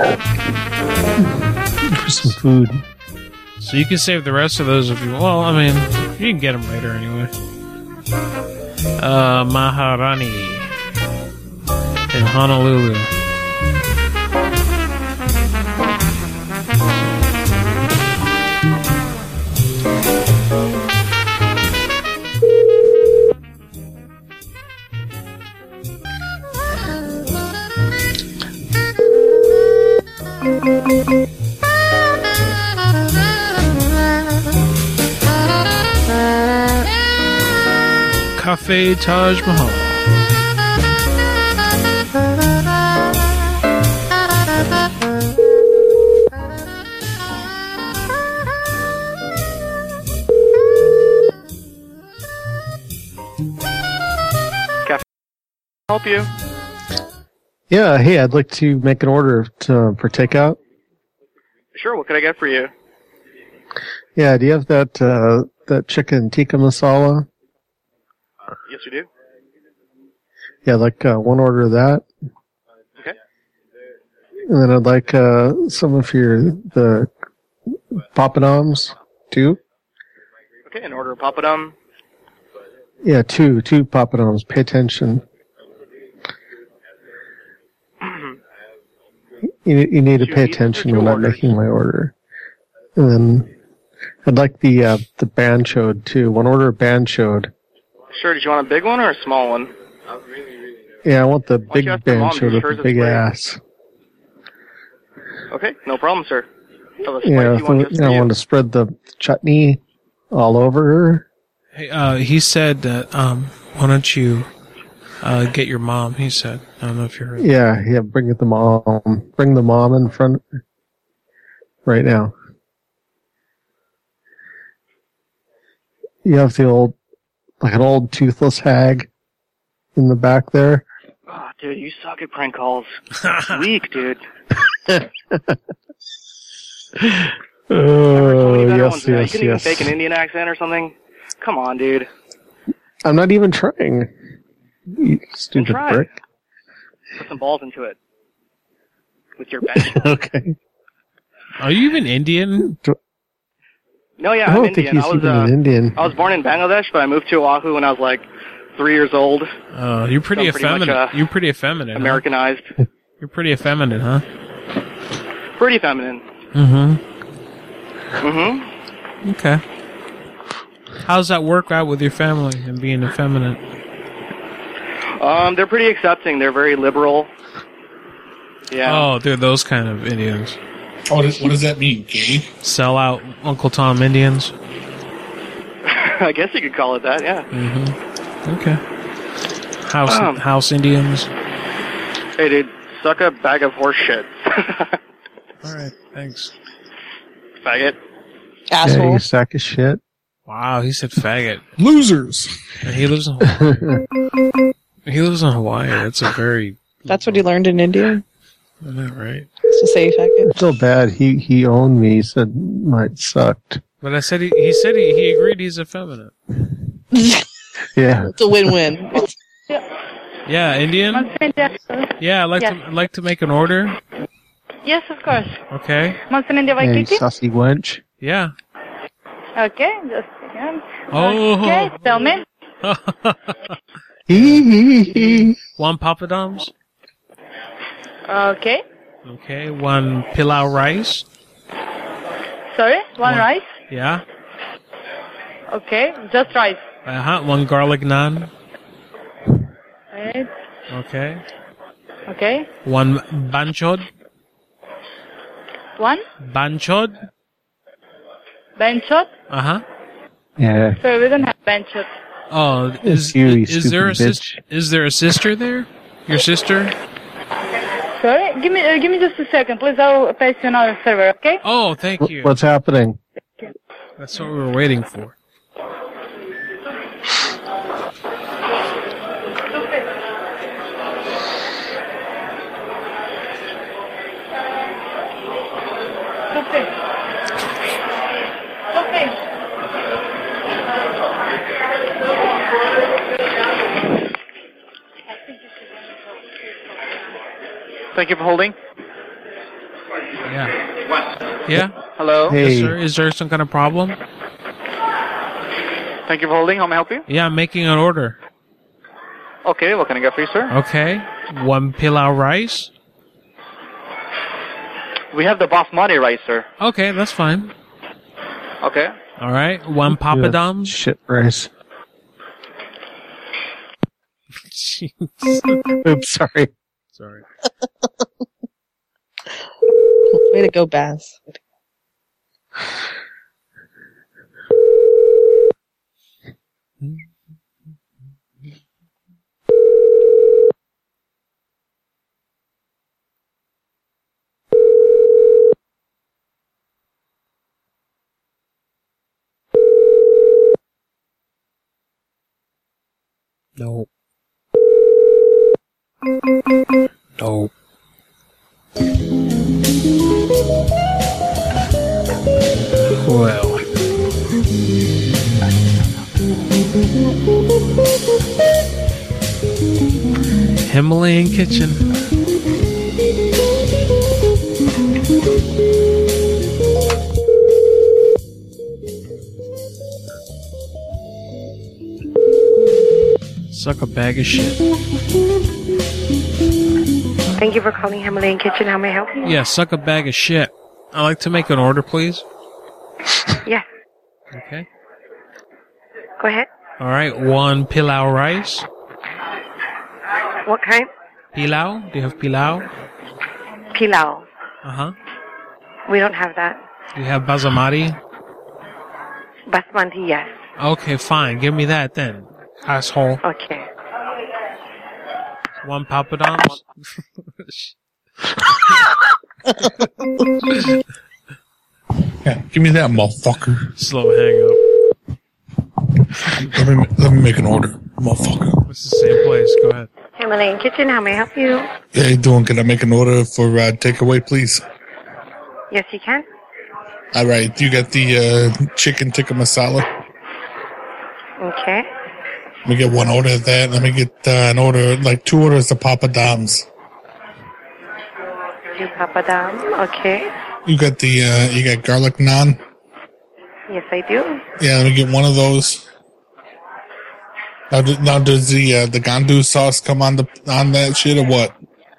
for some food. So you can save the rest of those if you... Well, I mean, you can get them later anyway. Uh, Maharani in Honolulu. Cafe Taj Mahal. Help you? Yeah, hey, I'd like to make an order to, for takeout. Sure, what can I get for you? Yeah, do you have that uh, that chicken tikka masala? Uh, yes, we do. Yeah, I'd like uh, one order of that. Okay. And then I'd like uh, some of your the papadums too. Okay, an order of papadum. Yeah, two two papadums. Pay attention. You, you need to pay attention when I'm making my order. And then I'd like the uh, the banchod too. One order of banchod. Sure, did you want a big one or a small one? Yeah, I want the big you ask your mom? banchod with Hers the is big free. ass. Okay, no problem, sir. So the Yeah, spicy one so, just yeah, for I you. want to spread the chutney all over her. Hey, uh, he said that, um, why don't you, uh, get your mom, he said. I don't know if you heard. Yeah, yeah, bring the mom. Bring the mom in front right now. You have the old, like an old toothless hag in the back there. Oh, dude, you suck at prank calls. Weak, dude. Oh, That yes, one's bad. You yes, couldn't even yes. fake an Indian accent or something? Come on, dude. I'm not even trying. You stupid try. brick. Put some balls into it. With your bench. Okay. Are you even Indian? No, yeah, I I'm don't Indian. think he's I was even uh, an Indian. I was born in Bangladesh, but I moved to Oahu when I was like three years old. Oh, you're pretty So I'm pretty much, effeminate. uh, You're pretty effeminate. huh? Americanized. You're pretty effeminate, huh? Pretty feminine. Mm-hmm. Mm-hmm. Okay. How's that work out with your family and being effeminate? Um, they're pretty accepting. They're very liberal. Yeah. Oh, they're those kind of Indians. Oh, what, is, what does that mean? Gay? Sell out Uncle Tom Indians? I guess you could call it that, yeah. Mm-hmm. Okay. House Um. House Indians? Hey, dude, suck a bag of horse shit. Alright, thanks. Faggot. Yeah, you sack of shit. Wow, he said faggot. Losers. And he lives in Hawaii. He lives in Hawaii. That's a very... That's what he learned in India. I know, right? To say faggot. So bad. He he owned me. He said mine sucked. But I said he, he said he, he agreed he's effeminate. Yeah. It's a win-win. Yeah, Indian? Yeah, I'd like Yes. to I'd like to make an order. Yes, of course. Okay. Monster India Hey, Waikiki? sussy wench. Yeah. Okay, just a second. Oh. Okay, tell me. Hee hee hee. One papadums. Okay. Okay. One pilau rice. Sorry, one, One. rice? Yeah. Okay, just rice. Uh huh. One garlic naan. Right. Okay. Okay. One banchod. One, Banchod. benchot. Uh huh. Yeah. Sorry, we don't have benchot. Oh, is It's you, you is there a stupid sis- is there a sister there? Your sister? Sorry, give me uh, give me just a second, please. I'll paste you another server, okay? Oh, thank you. What's happening? That's what we were waiting for. Okay. Okay. Thank you for holding. Yeah. Yeah. Hello. Yes, sir. Is there some kind of problem? Thank you for holding. How may I help you? Yeah, I'm making an order. Okay, what can I get for you, sir? Okay. One pilau rice. We have the basmati rice, sir. Okay, that's fine. Okay. All right. One papadum. Shit rice. Jeez. Oops, sorry. Sorry. Way to go, Baz. No. No. kitchen. Suck a bag of shit. Thank you for calling Himalayan Kitchen. How may I help you? Yeah, suck a bag of shit. I'd like to make an order, please. Yes. Okay. Go ahead. All right, one pilau rice. What kind? Pilau? Do you have pilau? Pilau. Uh-huh. We don't have that. Do you have basmati? Basmati, yes. Okay, fine. Give me that then, asshole. Okay. One papadums. Yeah, give me that, motherfucker. Slow hang up. Let me, let me make an order, motherfucker. It's the same place. Go ahead. Himalayan Kitchen, how may I help you? Yeah, how you doing? Can I make an order for uh, takeaway, please? Yes, you can. All right, you got the uh, chicken tikka masala? Okay. Let me get one order of that. Let me get uh, an order, like two orders of papadums. Two papadum. Okay. You got the, uh, you got garlic naan? Yes, I do. Yeah, let me get one of those. Now, do- now does the uh, the gandu sauce come on the on that shit or what?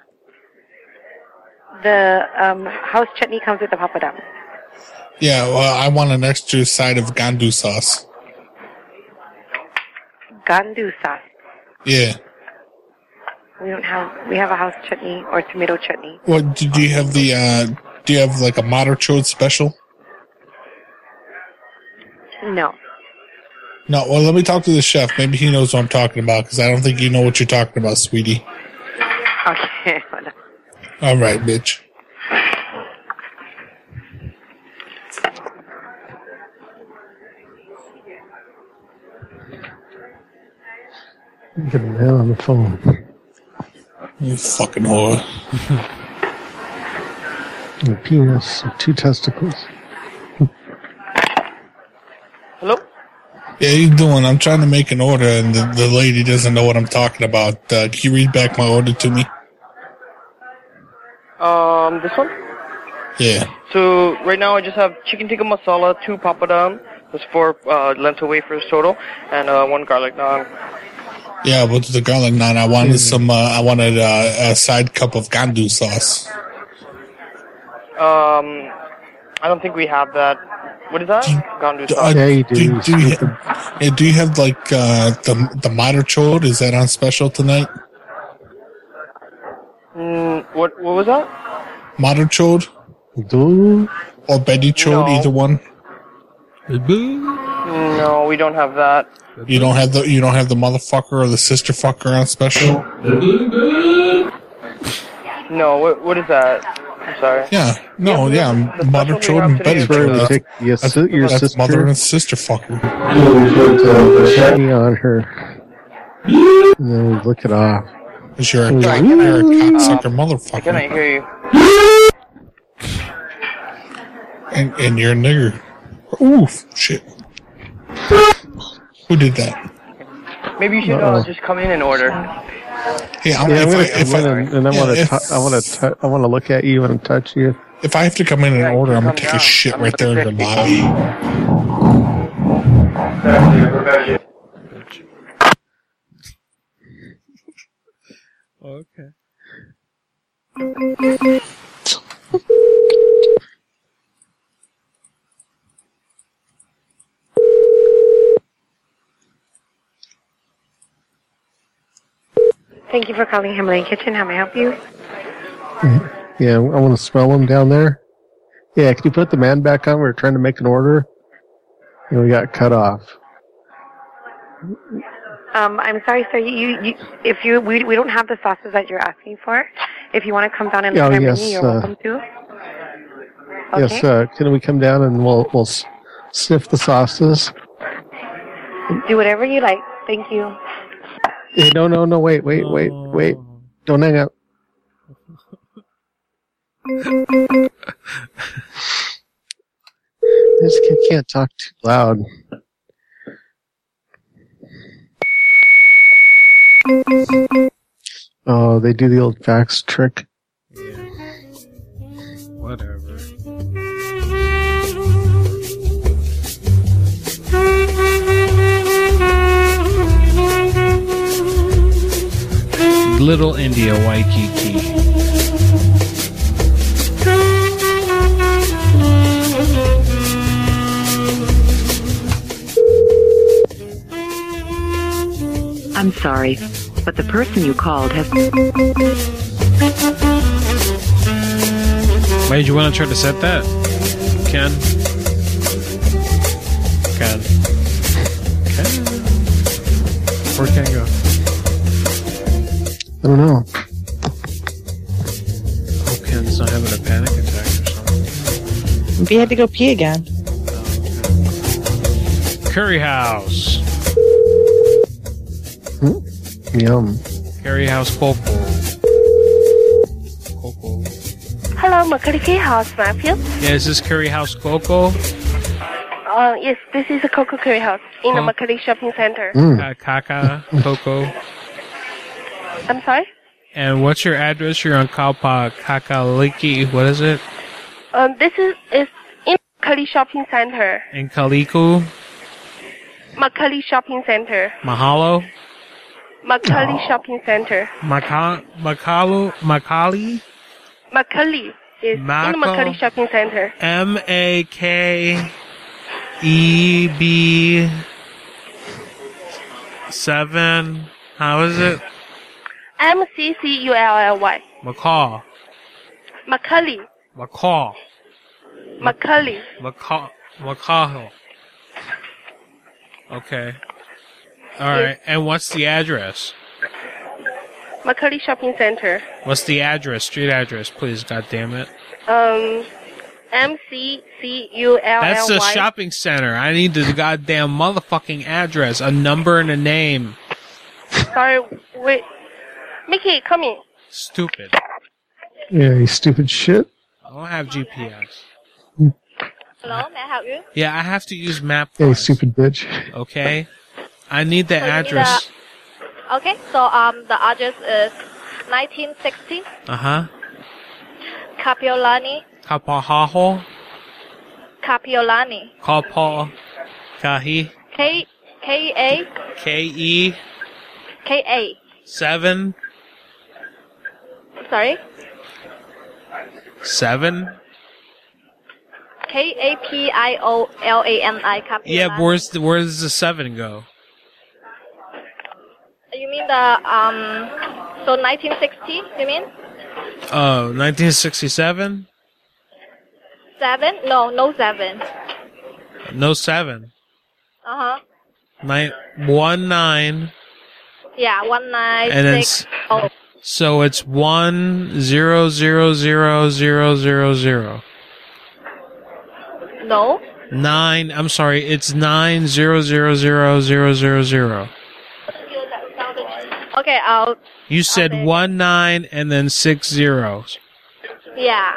The um, house chutney comes with the papadum. Yeah, well, I want an extra side of gandu sauce. Gandu sauce. Yeah. We don't have. We have a house chutney or tomato chutney. What do, do you have the? Uh, do you have like a Mater Chode special? No. No. Well, let me talk to the chef. Maybe he knows what I'm talking about because I don't think you know what you're talking about, sweetie. Okay. Hold on. All right, bitch. Get a man on the phone. You fucking whore. A penis, two testicles. Hello? Yeah, how you doing? I'm trying to make an order, and the, the lady doesn't know what I'm talking about. Uh, can you read back my order to me? Um, this one? Yeah. So, right now I just have chicken tikka masala, two papadum, there's four uh, lentil wafers total, and uh, one garlic naan. Yeah, but the garlic naan, I wanted some, uh, I wanted uh, a side cup of gandu sauce. Um, I don't think we have that. What is that? Gandu Do, sauce. uh, do, do, do, you, ha- yeah, do you have, like, uh, the the Mater Chode? Is that on special tonight? Mm, what, what was that? Mater Chode? Do? Or Betty Chode, No. either one? No, we don't have that. You don't have the you don't have the motherfucker or the sister fucker on special? No, what, what is that? I'm sorry. Yeah, no, yeah, the Mother special we Chode have and today Betty is, Chode. uh, That's, Take your, that's, si- your that's sister. mother and sister fucker. We put uh, chutney on her. And then we lick it off. Because you're a, Ooh. cock, you're a cocksucker I motherfucker. cannot hear you. And, and you're a nigger. Oof, shit. Who did that? Maybe you should Uh-oh. uh, just come in and order. Hey, I'm, Yeah, I'm if, gonna I, if, come in I, and, and I yeah, want to. if, I want to. I want to look at you and touch you. if I have to come in and order, I'm going to take a shit right there in your lobby. Okay. Thank you for calling Himalayan Kitchen. How may I help you? Yeah, I want to smell them down there. Yeah, can you put the man back on? We're trying to make an order, and we got cut off. Um, I'm sorry, sir. You, you, if you, we, we don't have the sauces that you're asking for. If you want to come down and look Oh, at our yes, menu, you're uh, welcome to. Okay. Yes, uh, can we come down and we'll we'll s- sniff the sauces? Do whatever you like. Thank you. Hey, no, no, no, wait, wait, wait, wait. Don't hang up. This kid can't talk too loud. Oh, they do the old fax trick. Whatever. Little India Waikiki. I'm sorry, but the person you called has... Why did you want to try to set that? Ken? Ken. Ken? Where can I go? I don't know. Oh, Ken's not having a panic attack or something. Maybe he had to go pee again. Curry House. Hmm? Yum. Curry House Coco. Coco. Hello, Makaliki House, Matthew. Yeah, is this Curry House Coco? Uh, yes, this is a Coco Curry House in the Makali Shopping Center. Uh, Kaka Coco. I'm sorry? And what's your address? You're on Kalpa Kakaliki. What is it? Um, this is, is in Makali Shopping Center. In Kaliku? Makali Shopping Center. Mahalo? Makali Shopping Center. Maka Makalu Makali? Makali is Mako- in the Makali Shopping Center. M A K E B seven. How is it? M C C U L L Y. Macaw. Makali. Macaw. Makali. Macaw. Macaw. Okay. All right. And what's the address? Makali Shopping Center. What's the address? Street address, please. God damn it. Um, M C C U L L Y. That's the shopping center. I need the goddamn motherfucking address, a number and a name. Sorry, wait. Mickey, come in. Stupid. Yeah, you stupid shit. I don't have G P S. Hello, may I help you? Yeah, I have to use map. Yeah, you stupid bitch. Okay. I need the So you need address. a- okay, so um, the address is nineteen sixty Uh huh. Kapiolani. Kapahaho. Kapiolani. Kapa. Kahi. K K A K E. K A. Seven. Sorry. Seven. K A P I O L A N I. Kapiolani. Yeah, but where's the, where does the seven go? You mean the um? So nineteen sixty. You mean Oh, nineteen sixty-seven? seven? No, no seven. No seven. Uh huh. Nine one nine. Yeah, one nine And then six. s- Oh, So it's one zero zero zero zero zero zero. no. Nine. I'm sorry. It's nine zero zero zero zero zero zero. Okay, I'll. You said one nine and then six zeros. Yeah.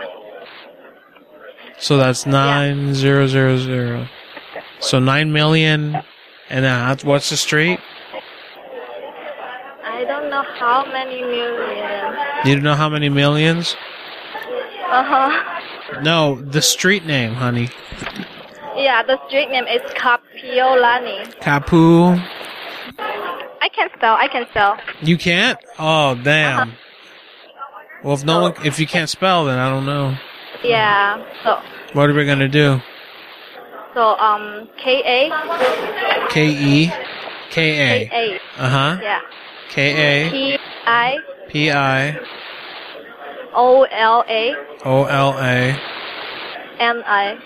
So that's nine zero zero zero. So nine million. And then how- what's the street? I don't know how many million. You don't know how many millions? Uh huh. No, the street name, honey. Yeah, the street name is Kapiolani. Kapu. I can spell. I can spell. You can't? Oh, damn. Well, if no one, if you can't spell, then I don't know. Yeah. So What are we gonna do? so um K A K E, K A. K A. Uh huh. Yeah. K A P I P I O L A O L A N I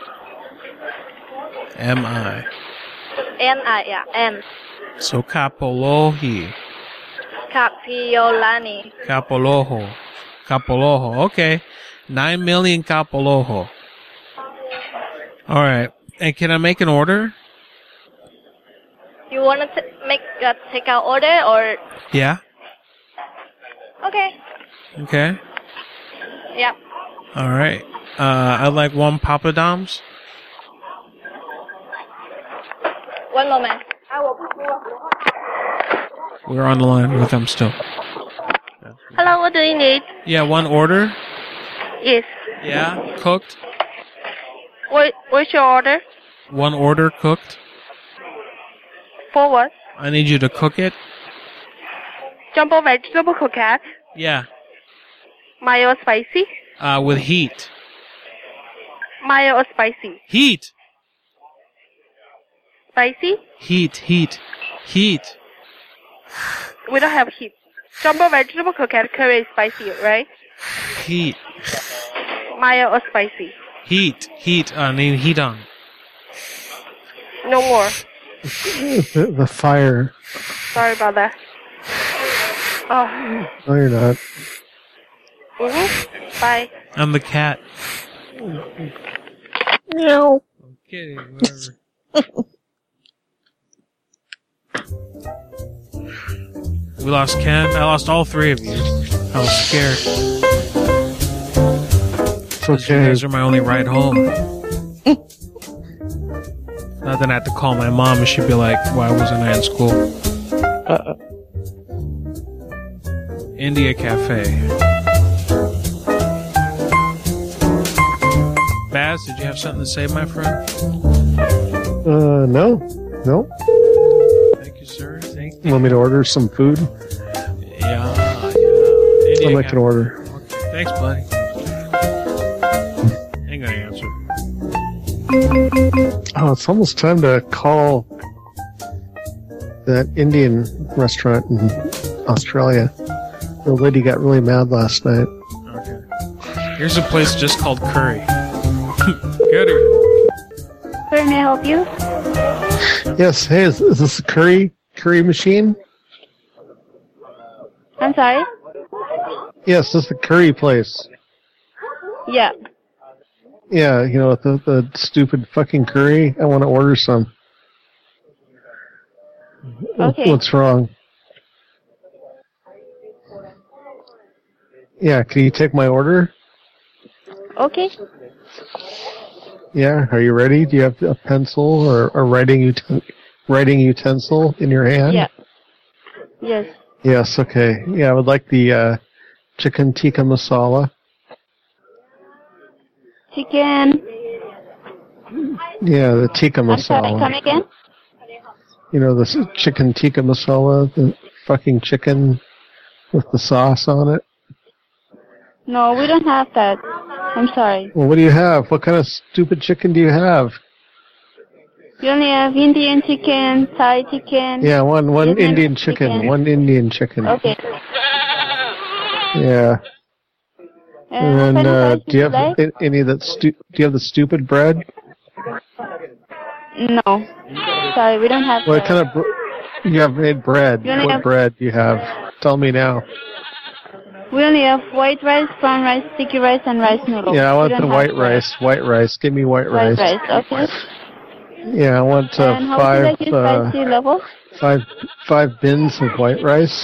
M I. N I. Yeah. N. So Kapolohi. Kapiolani. Kapoloho. Kapoloho. Okay. Nine million Kapoloho. All right. And can I make an order? You wanna t- make a takeout order or? Yeah. Okay. Okay. Yep. All right. Uh, I'd like one Papadoms. One moment. I will. We're on the line with them still. Hello, what do you need? Yeah, one order. Yes. Yeah, cooked. What, what's your order? One order cooked. For what? I need you to cook it. Jumbo vegetable croquette. Yeah. Mayo spicy. Uh, with heat. Mayo or spicy? Heat. Spicy? Heat. Heat. Heat. We don't have heat. Jumbo vegetable croquette curry is spicy, right? Heat. Mayo or spicy? Heat. Heat. I need heat on. No more. The, the fire. Sorry about that. Oh. No, you're not. Mm-hmm. Bye. I'm the cat. No. I'm kidding. Whatever. We lost Ken. I lost all three of you. I was scared. It's okay. You guys are my only ride home. Not that I have to call my mom and she'd be like, why wasn't I in school? Uh-uh. India Cafe. Baz, did you have something to say, my friend? Uh, no. No. Thank you, sir. Thank you. Want me to order some food? Yeah, yeah. India I'll make Cafe. an order. Okay. Thanks, buddy. Ain't gonna answer. Oh, it's almost time to call that Indian restaurant in Australia. The lady got really mad last night. Okay. Here's a place just called Curry. Get her. Sir, may I help you? Yes, hey, is, is this a curry curry machine? I'm sorry? Yes, this is a curry place. Yeah. Yeah, you know, the the stupid fucking curry. I want to order some. Okay. What's wrong? Yeah, can you take my order? Okay. Yeah, are you ready? Do you have a pencil or a writing uten- writing utensil in your hand? Yeah. Yes. Yes, okay. Yeah, I would like the uh, chicken tikka masala. Chicken. Yeah, the tikka I'm sorry, masala. come again? You know, the s- chicken tikka masala, the fucking chicken with the sauce on it. No, we don't have that. I'm sorry. Well, what do you have? What kind of stupid chicken do you have? We only have Indian chicken, Thai chicken. Yeah, one one Vietnamese Indian chicken, one Indian chicken. Okay. Yeah. Uh, And what then, kind of uh, rice do you have like? a- any of that? Stu- do you have the stupid bread? No. Sorry, we don't have What that. kind of br- you have made bread? We only What have- bread do you have? Tell me now. We only have white rice, brown rice, sticky rice, and rice noodles. Yeah, I We want don't the have white that. rice. White rice. Give me white White rice. rice, okay. Yeah, I want uh, and how would you five like your uh, spicy level? five five bins of white rice.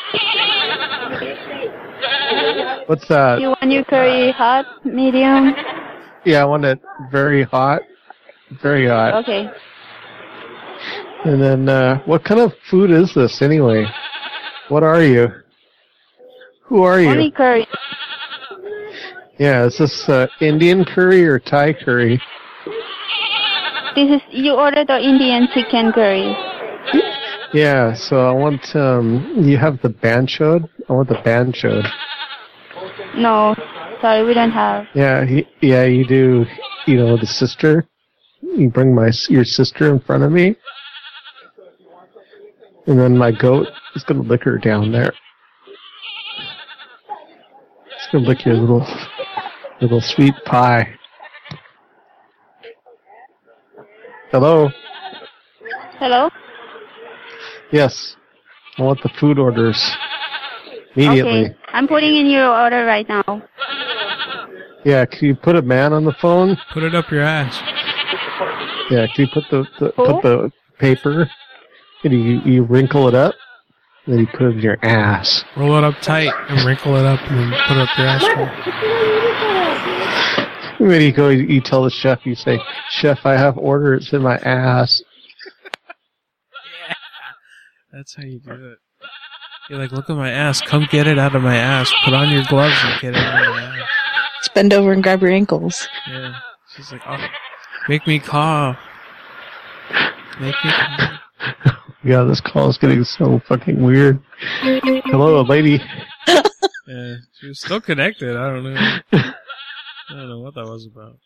What's that? You want your curry hot, medium? Yeah, I want it very hot. Very hot. Okay. And then, uh, what kind of food is this anyway? What are you? Who are you? Only curry. Yeah, is this uh, Indian curry or Thai curry? This is, you ordered the Indian chicken curry. Yeah, so I want, um, you have the banchod? I want the banchod. No, sorry, we don't have. Yeah, he, yeah, you do, you know, the sister. You bring my your sister in front of me. And then my goat is going to lick her down there. It's going to lick your little, little sweet pie. Hello? Hello? Yes. I want the food orders. Immediately. Okay, I'm putting in your order right now. Yeah, can you put a man on the phone? Put it up your ass. Yeah, can you put the, the Who? put the paper and you, you wrinkle it up, and then you put it in your ass. Roll it up tight and wrinkle it up and then put it up your asshole. When you go, you tell the chef, you say, "Chef, I have orders in my ass." That's how you do it. You're like, look at my ass. Come get it out of my ass. Put on your gloves and get it out of my ass. Just bend over and grab your ankles. Yeah. She's like, oh, make me cough. Make me cough. Yeah, this call is getting so fucking weird. Hello, lady. Yeah, she was still connected. I don't know. I don't know what that was about.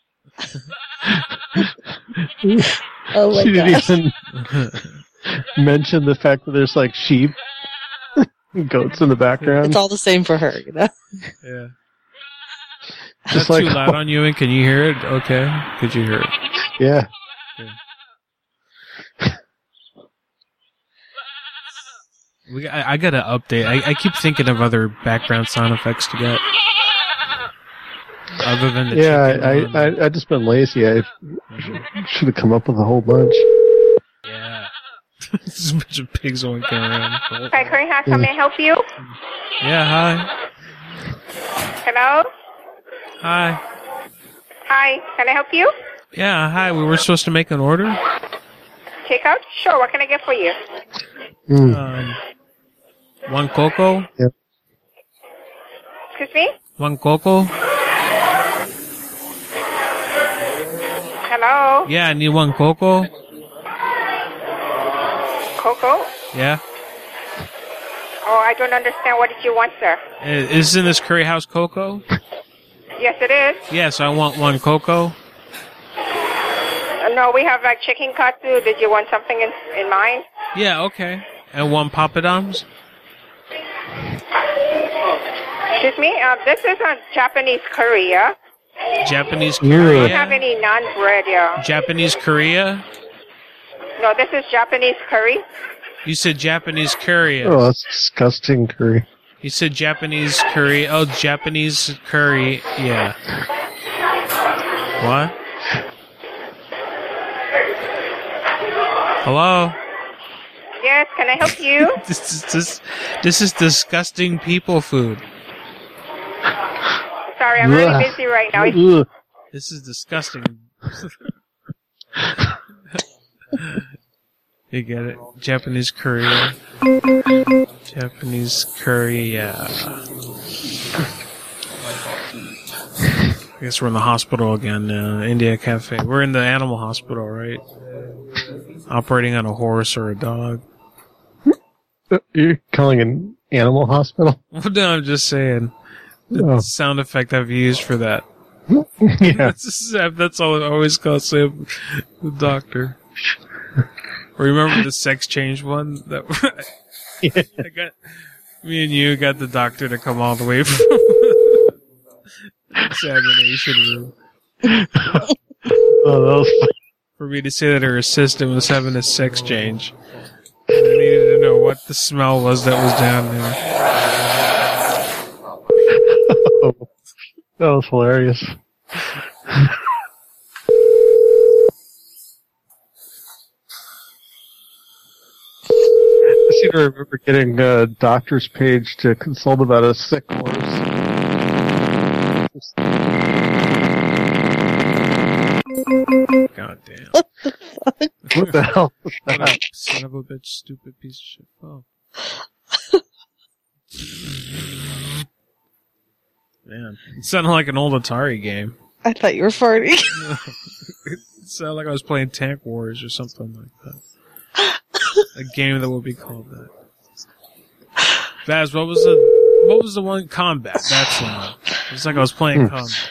Oh my she god. didn't even mention the fact that there's like sheep and goats in the background. It's all the same for her, you know? Yeah. Just That's like too loud on you, and can you hear it? Okay. Could you hear it? Yeah. We, I, I gotta update. I, I keep thinking of other background sound effects to get. Other than the Yeah, chicken I, one. I I just been lazy. I should have come up with a whole bunch. Yeah. There's a bunch of pigs walking around. Hi, Curry House, how may I help you? Yeah, hi. Hello? Hi. Hi, can I help you? Yeah, hi. We were supposed to make an order. Takeout? Sure, what can I get for you? Mm. Um, one cocoa? Yep. Excuse me? One cocoa? Hello? Yeah, I need one cocoa. Coco? Yeah. Oh, I don't understand. What did you want, sir? I- Isn't this Curry House cocoa? Yes, it is. Yes, I want one cocoa. Uh, no, we have like chicken katsu. Did you want something in, in mind? Yeah, okay. And one papadums? Excuse me? Uh, this is a Japanese curry, yeah? Japanese We don't Korea? have any naan bread, yeah. Japanese Korea? No, this is Japanese curry. You said Japanese curry. Oh, that's disgusting curry. You said Japanese curry. Oh, Japanese curry. Yeah. What? Hello? Yes, can I help you? This is this, this is disgusting people food. Sorry, I'm really Ugh. busy right now. Ugh. This is disgusting. You get it? Japanese curry. Japanese curry, yeah. I guess we're in the hospital again now. India Cafe. We're in the animal hospital, right? Operating on a horse or a dog. You're calling an animal hospital? No, I'm just saying. The Oh. sound effect I've used for that. Yeah. That's, that's all I always call Sam, the doctor. Remember the sex change one? That Yeah. I got, me and you got the doctor to come all the way from the examination room. Oh, that was fun. For me to say that her assistant was having a sex change. And I needed to know what the smell was that was down there. That was hilarious. I seem to remember getting a doctor's page to consult about a sick horse. God damn. What the hell was What a that? son of a bitch, stupid piece of shit phone. Man, it sounded like an old Atari game. I thought you were farting. It sounded like I was playing Tank Wars or something like that. A game that would be called that. Baz, what was the what was the one? Combat. That's the one. It's like I was playing Hmm. Combat.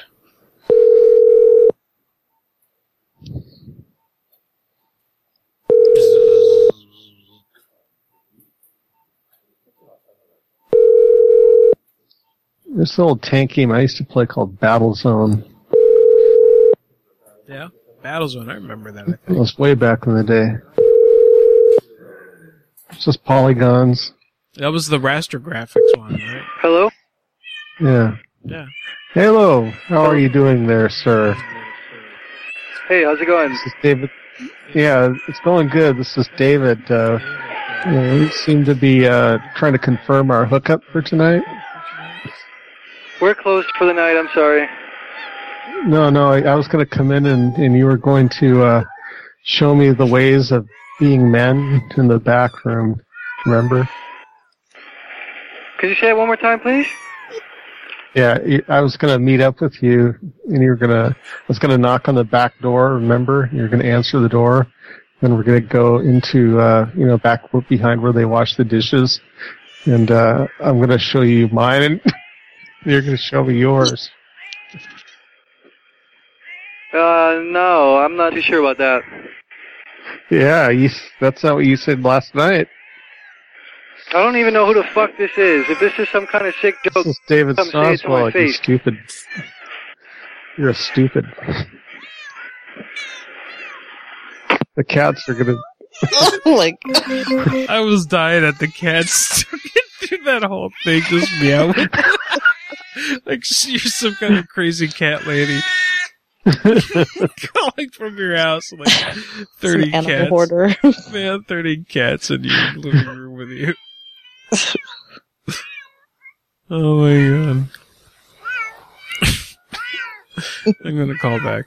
This little tank game I used to play called Battlezone. Yeah, Battlezone. I remember that. I It think. was way back in the day. It's just polygons. That was the raster graphics one, right? Hello? Yeah. Yeah. Hello. How are you doing there, sir? Hey, how's it going? This is David. Yeah, it's going good. This is David. Uh, you know, we seem to be uh, trying to confirm our hookup for tonight. We're closed for the night, I'm sorry. No, no, I, I was going to come in and, and you were going to uh, show me the ways of being men in the back room. Remember? Could you say it one more time, please? Yeah, y- I was gonna meet up with you, and you were gonna. I was gonna knock on the back door. Remember, you're gonna answer the door. Then we're gonna go into, uh, you know, back behind where they wash the dishes, and uh, I'm gonna show you mine, and you're gonna show me yours. Uh, no, I'm not too sure about that. Yeah, you, that's not what you said last night. I don't even know who the fuck this is. If this is some kind of sick joke, This is David come say it to my Soswell. You face. stupid. You're a stupid. The cats are gonna. Oh my I was dying at the cats through that whole thing, just meowing. Like you're some kind of crazy cat lady. Calling from your house, like thirty Some animal cats. hoarder. Man, thirty cats in your living room with you. Oh my god. I'm gonna call back.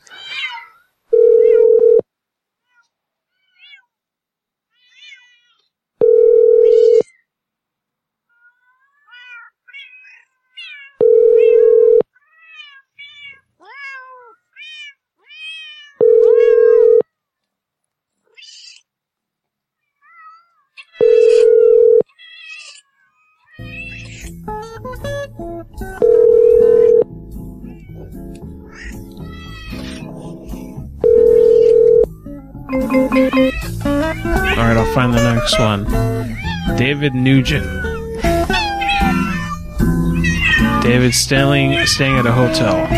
Alright, I'll find the next one. David Nugent. David Stanley staying at a hotel.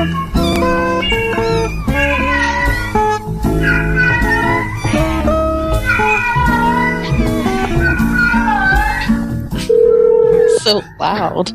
So loud.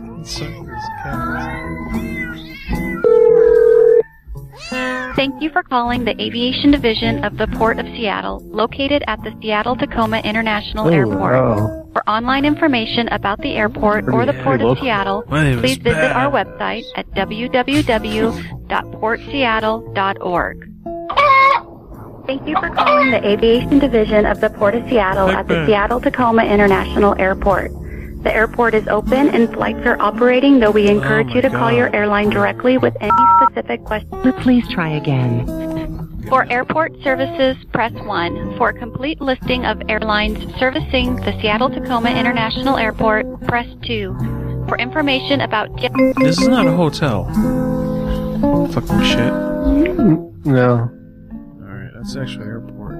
Thank you for calling the Aviation Division of the Port of Seattle, located at the Seattle-Tacoma International Oh, Airport. wow. For online information about the airport or the Pretty Port of local. Seattle, My name is please visit Pat. our website at w w w dot port seattle dot org. Thank you for calling the Aviation Division of the Port of Seattle at the Seattle-Tacoma International Airport. The airport is open and flights are operating, though we encourage you to call your airline directly with any specific questions. Please try again. For airport services, press one. For a complete listing of airlines servicing the Seattle-Tacoma International Airport, press two. For information about... This is not a hotel. Fucking shit. No. Alright, that's actually an airport.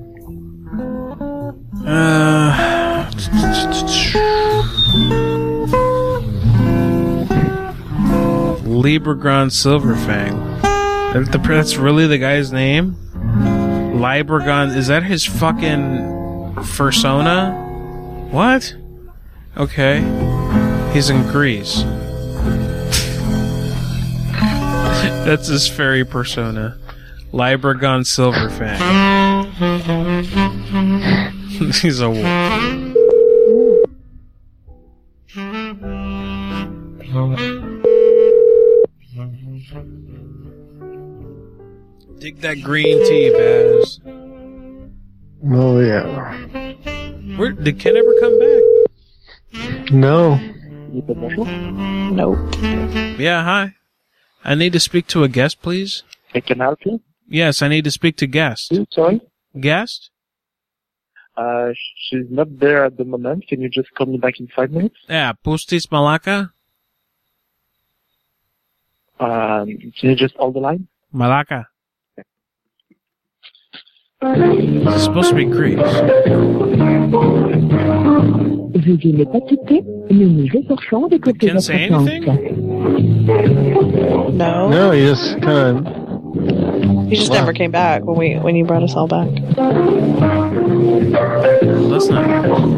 Uh... Libregon Silverfang. That the, that's really the guy's name? Libregon, is that his fucking persona? What? Okay. He's in Greece. That's his fairy persona. Libregon Silverfang. He's a wolf. Dig that green tea, Baz. Oh yeah. Where did Ken ever come back? No. Nope. Yeah, hi. I need to speak to a guest, please. I can help you. Yes, I need to speak to guest. Sorry? Guest? Uh, she's not there at the moment. Can you just call me back in five minutes? Yeah, Pustis Malaka? Um, can you just hold the line? Malaka. It's supposed to be Greece. Veuillez ne pas quitter. Nous nous efforçons d'écouter Can't votre say attente. No. No, he just kind of. He just never came back when we when you brought us all back. Let's not.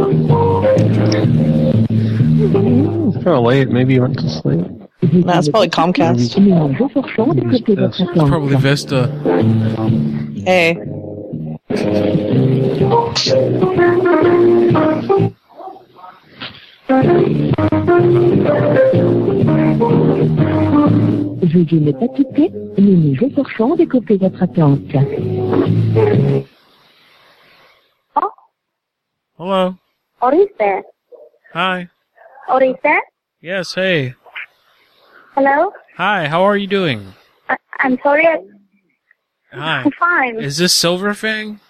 It's kind of late. Maybe he went to sleep. Nah, it's probably Comcast. Nous nous efforçons d'écouter votre It's attente. probably Vista. Hey. Veuillez ne pas quitter. Nous nous efforçons d'écouter votre attente. Hello. What is that? Hi. Or is that? Yes, hey. Hello? Hi, how are you doing? I, I'm sorry. I, Hi. I'm fine. Is this Silver Fang?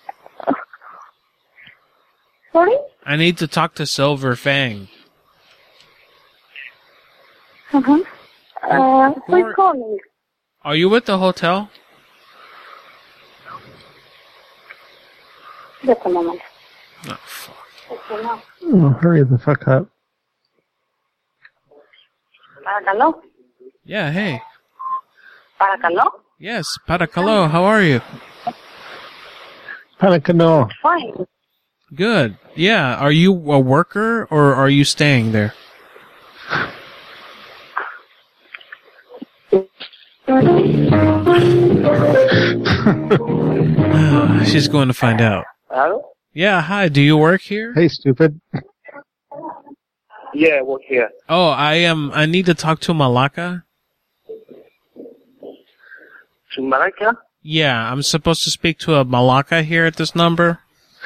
Sorry? I need to talk to Silver Fang. Uh-huh. Uh, who's calling? Are you at the hotel? Just a moment. Oh, fuck. Okay, no. Oh, hurry the fuck up. Paracalo? Yeah, hey. Paracalo? Yes, Paracalo, how are you? Paracalo. Fine. Good. Yeah, are you a worker or are you staying there? She's going to find out. Hello? Yeah, hi, do you work here? Hey, stupid. Yeah, I work here. Oh, I am. I need to talk to Malaka. To Malaka? Yeah, I'm supposed to speak to a Malaka here at this number.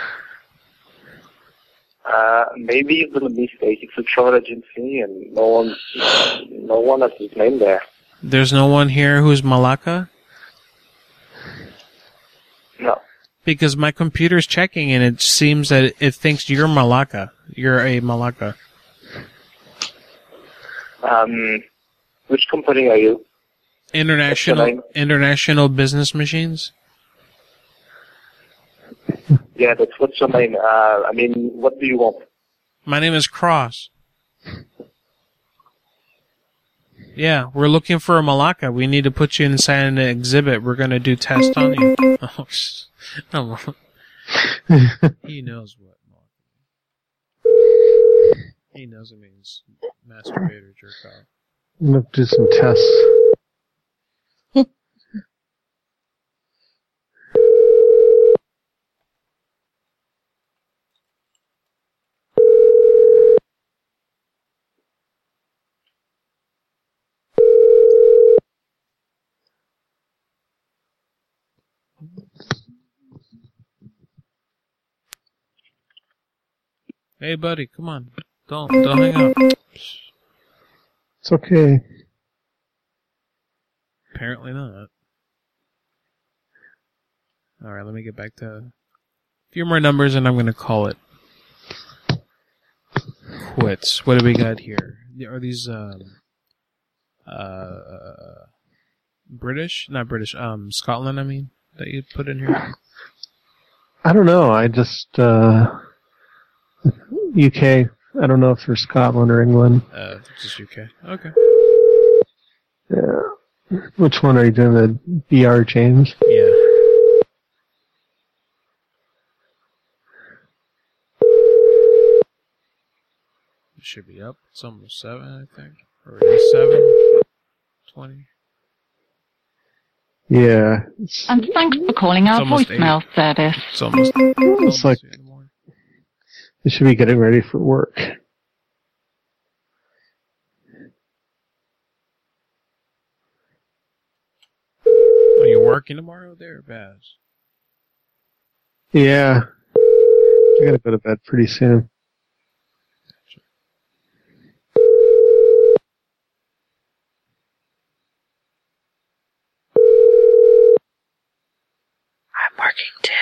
Uh, maybe you've been a mistake. It's a travel agency, and no one, no one has his name there. There's no one here who's Malaka? No. Because my computer's checking and it seems that it thinks you're Malaka. You're a Malaka. Um, which company are you? International International Business Machines? Yeah, that's what's your name. Uh, I mean, what do you want? My name is Cross. Yeah, we're looking for a Malaka. We need to put you inside an exhibit. We're going to do tests on you. Oh, sh- oh. He knows what Malaka. He knows it means masturbator jerk off. I'm going to do some tests. Hey, buddy, come on. Don't, don't hang up. It's okay. Apparently not. Alright, let me get back to a few more numbers and I'm going to call it quits. What do we got here? Are these, um, uh, British? Not British, um, Scotland, I mean, that you put in here? I don't know. I just, uh, U K. I don't know if they're Scotland or England. Uh, just U K. Okay. Yeah. Which one are you doing? The B R, James? Yeah. It should be up. It's almost seven, I think. Or it is seven. Twenty. Yeah. And thanks for calling our voicemail service. It's almost. It's like they should be getting ready for work. Are you working tomorrow there, Baz? Yeah. I gotta go to bed pretty soon. I'm working too.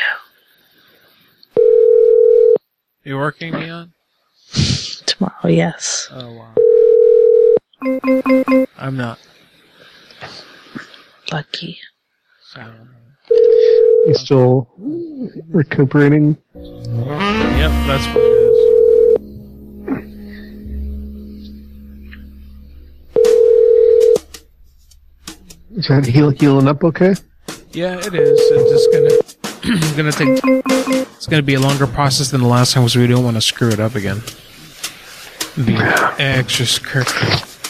You working, Neon? Tomorrow, yes. Oh, wow. I'm not. Lucky. You still recuperating? Yep, that's what it is. Is that heal, healing up okay? Yeah, it is. It's just gonna, gonna take. It's gonna be a longer process than the last time, because we don't want to screw it up again. Be extra careful.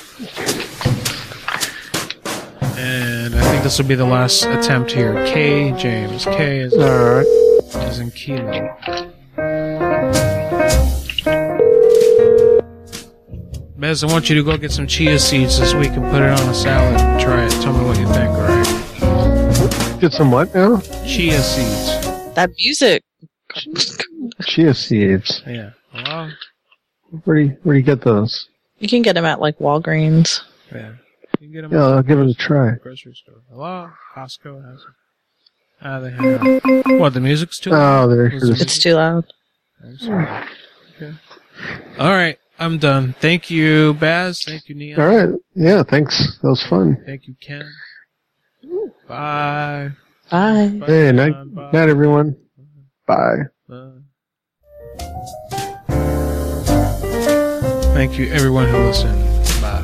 And I think this will be the last attempt here. K James. K is alright. Is in kilo. Bez, I want you to go get some chia seeds this week and put it on a salad and try it. Tell me what you think, alright? Get some what now? Chia seeds. That music. Chia seeds. Yeah. Well, Where do you, where do you get those? You can get them at like Walgreens. Yeah. You can get them Yeah, I'll give it a try. Grocery store. Hello? Costco has them. Ah, they have it. What, the music's too loud? Oh, there Was it the is. It's too loud. I'm sorry. Okay. All right, I'm done. Thank you, Baz. Thank you, Neon. All right. Yeah, thanks. That was fun. Thank you, Ken. Bye. Bye. Bye. Hey, night, Bye. night, everyone. Bye. Bye. Thank you, everyone who listened.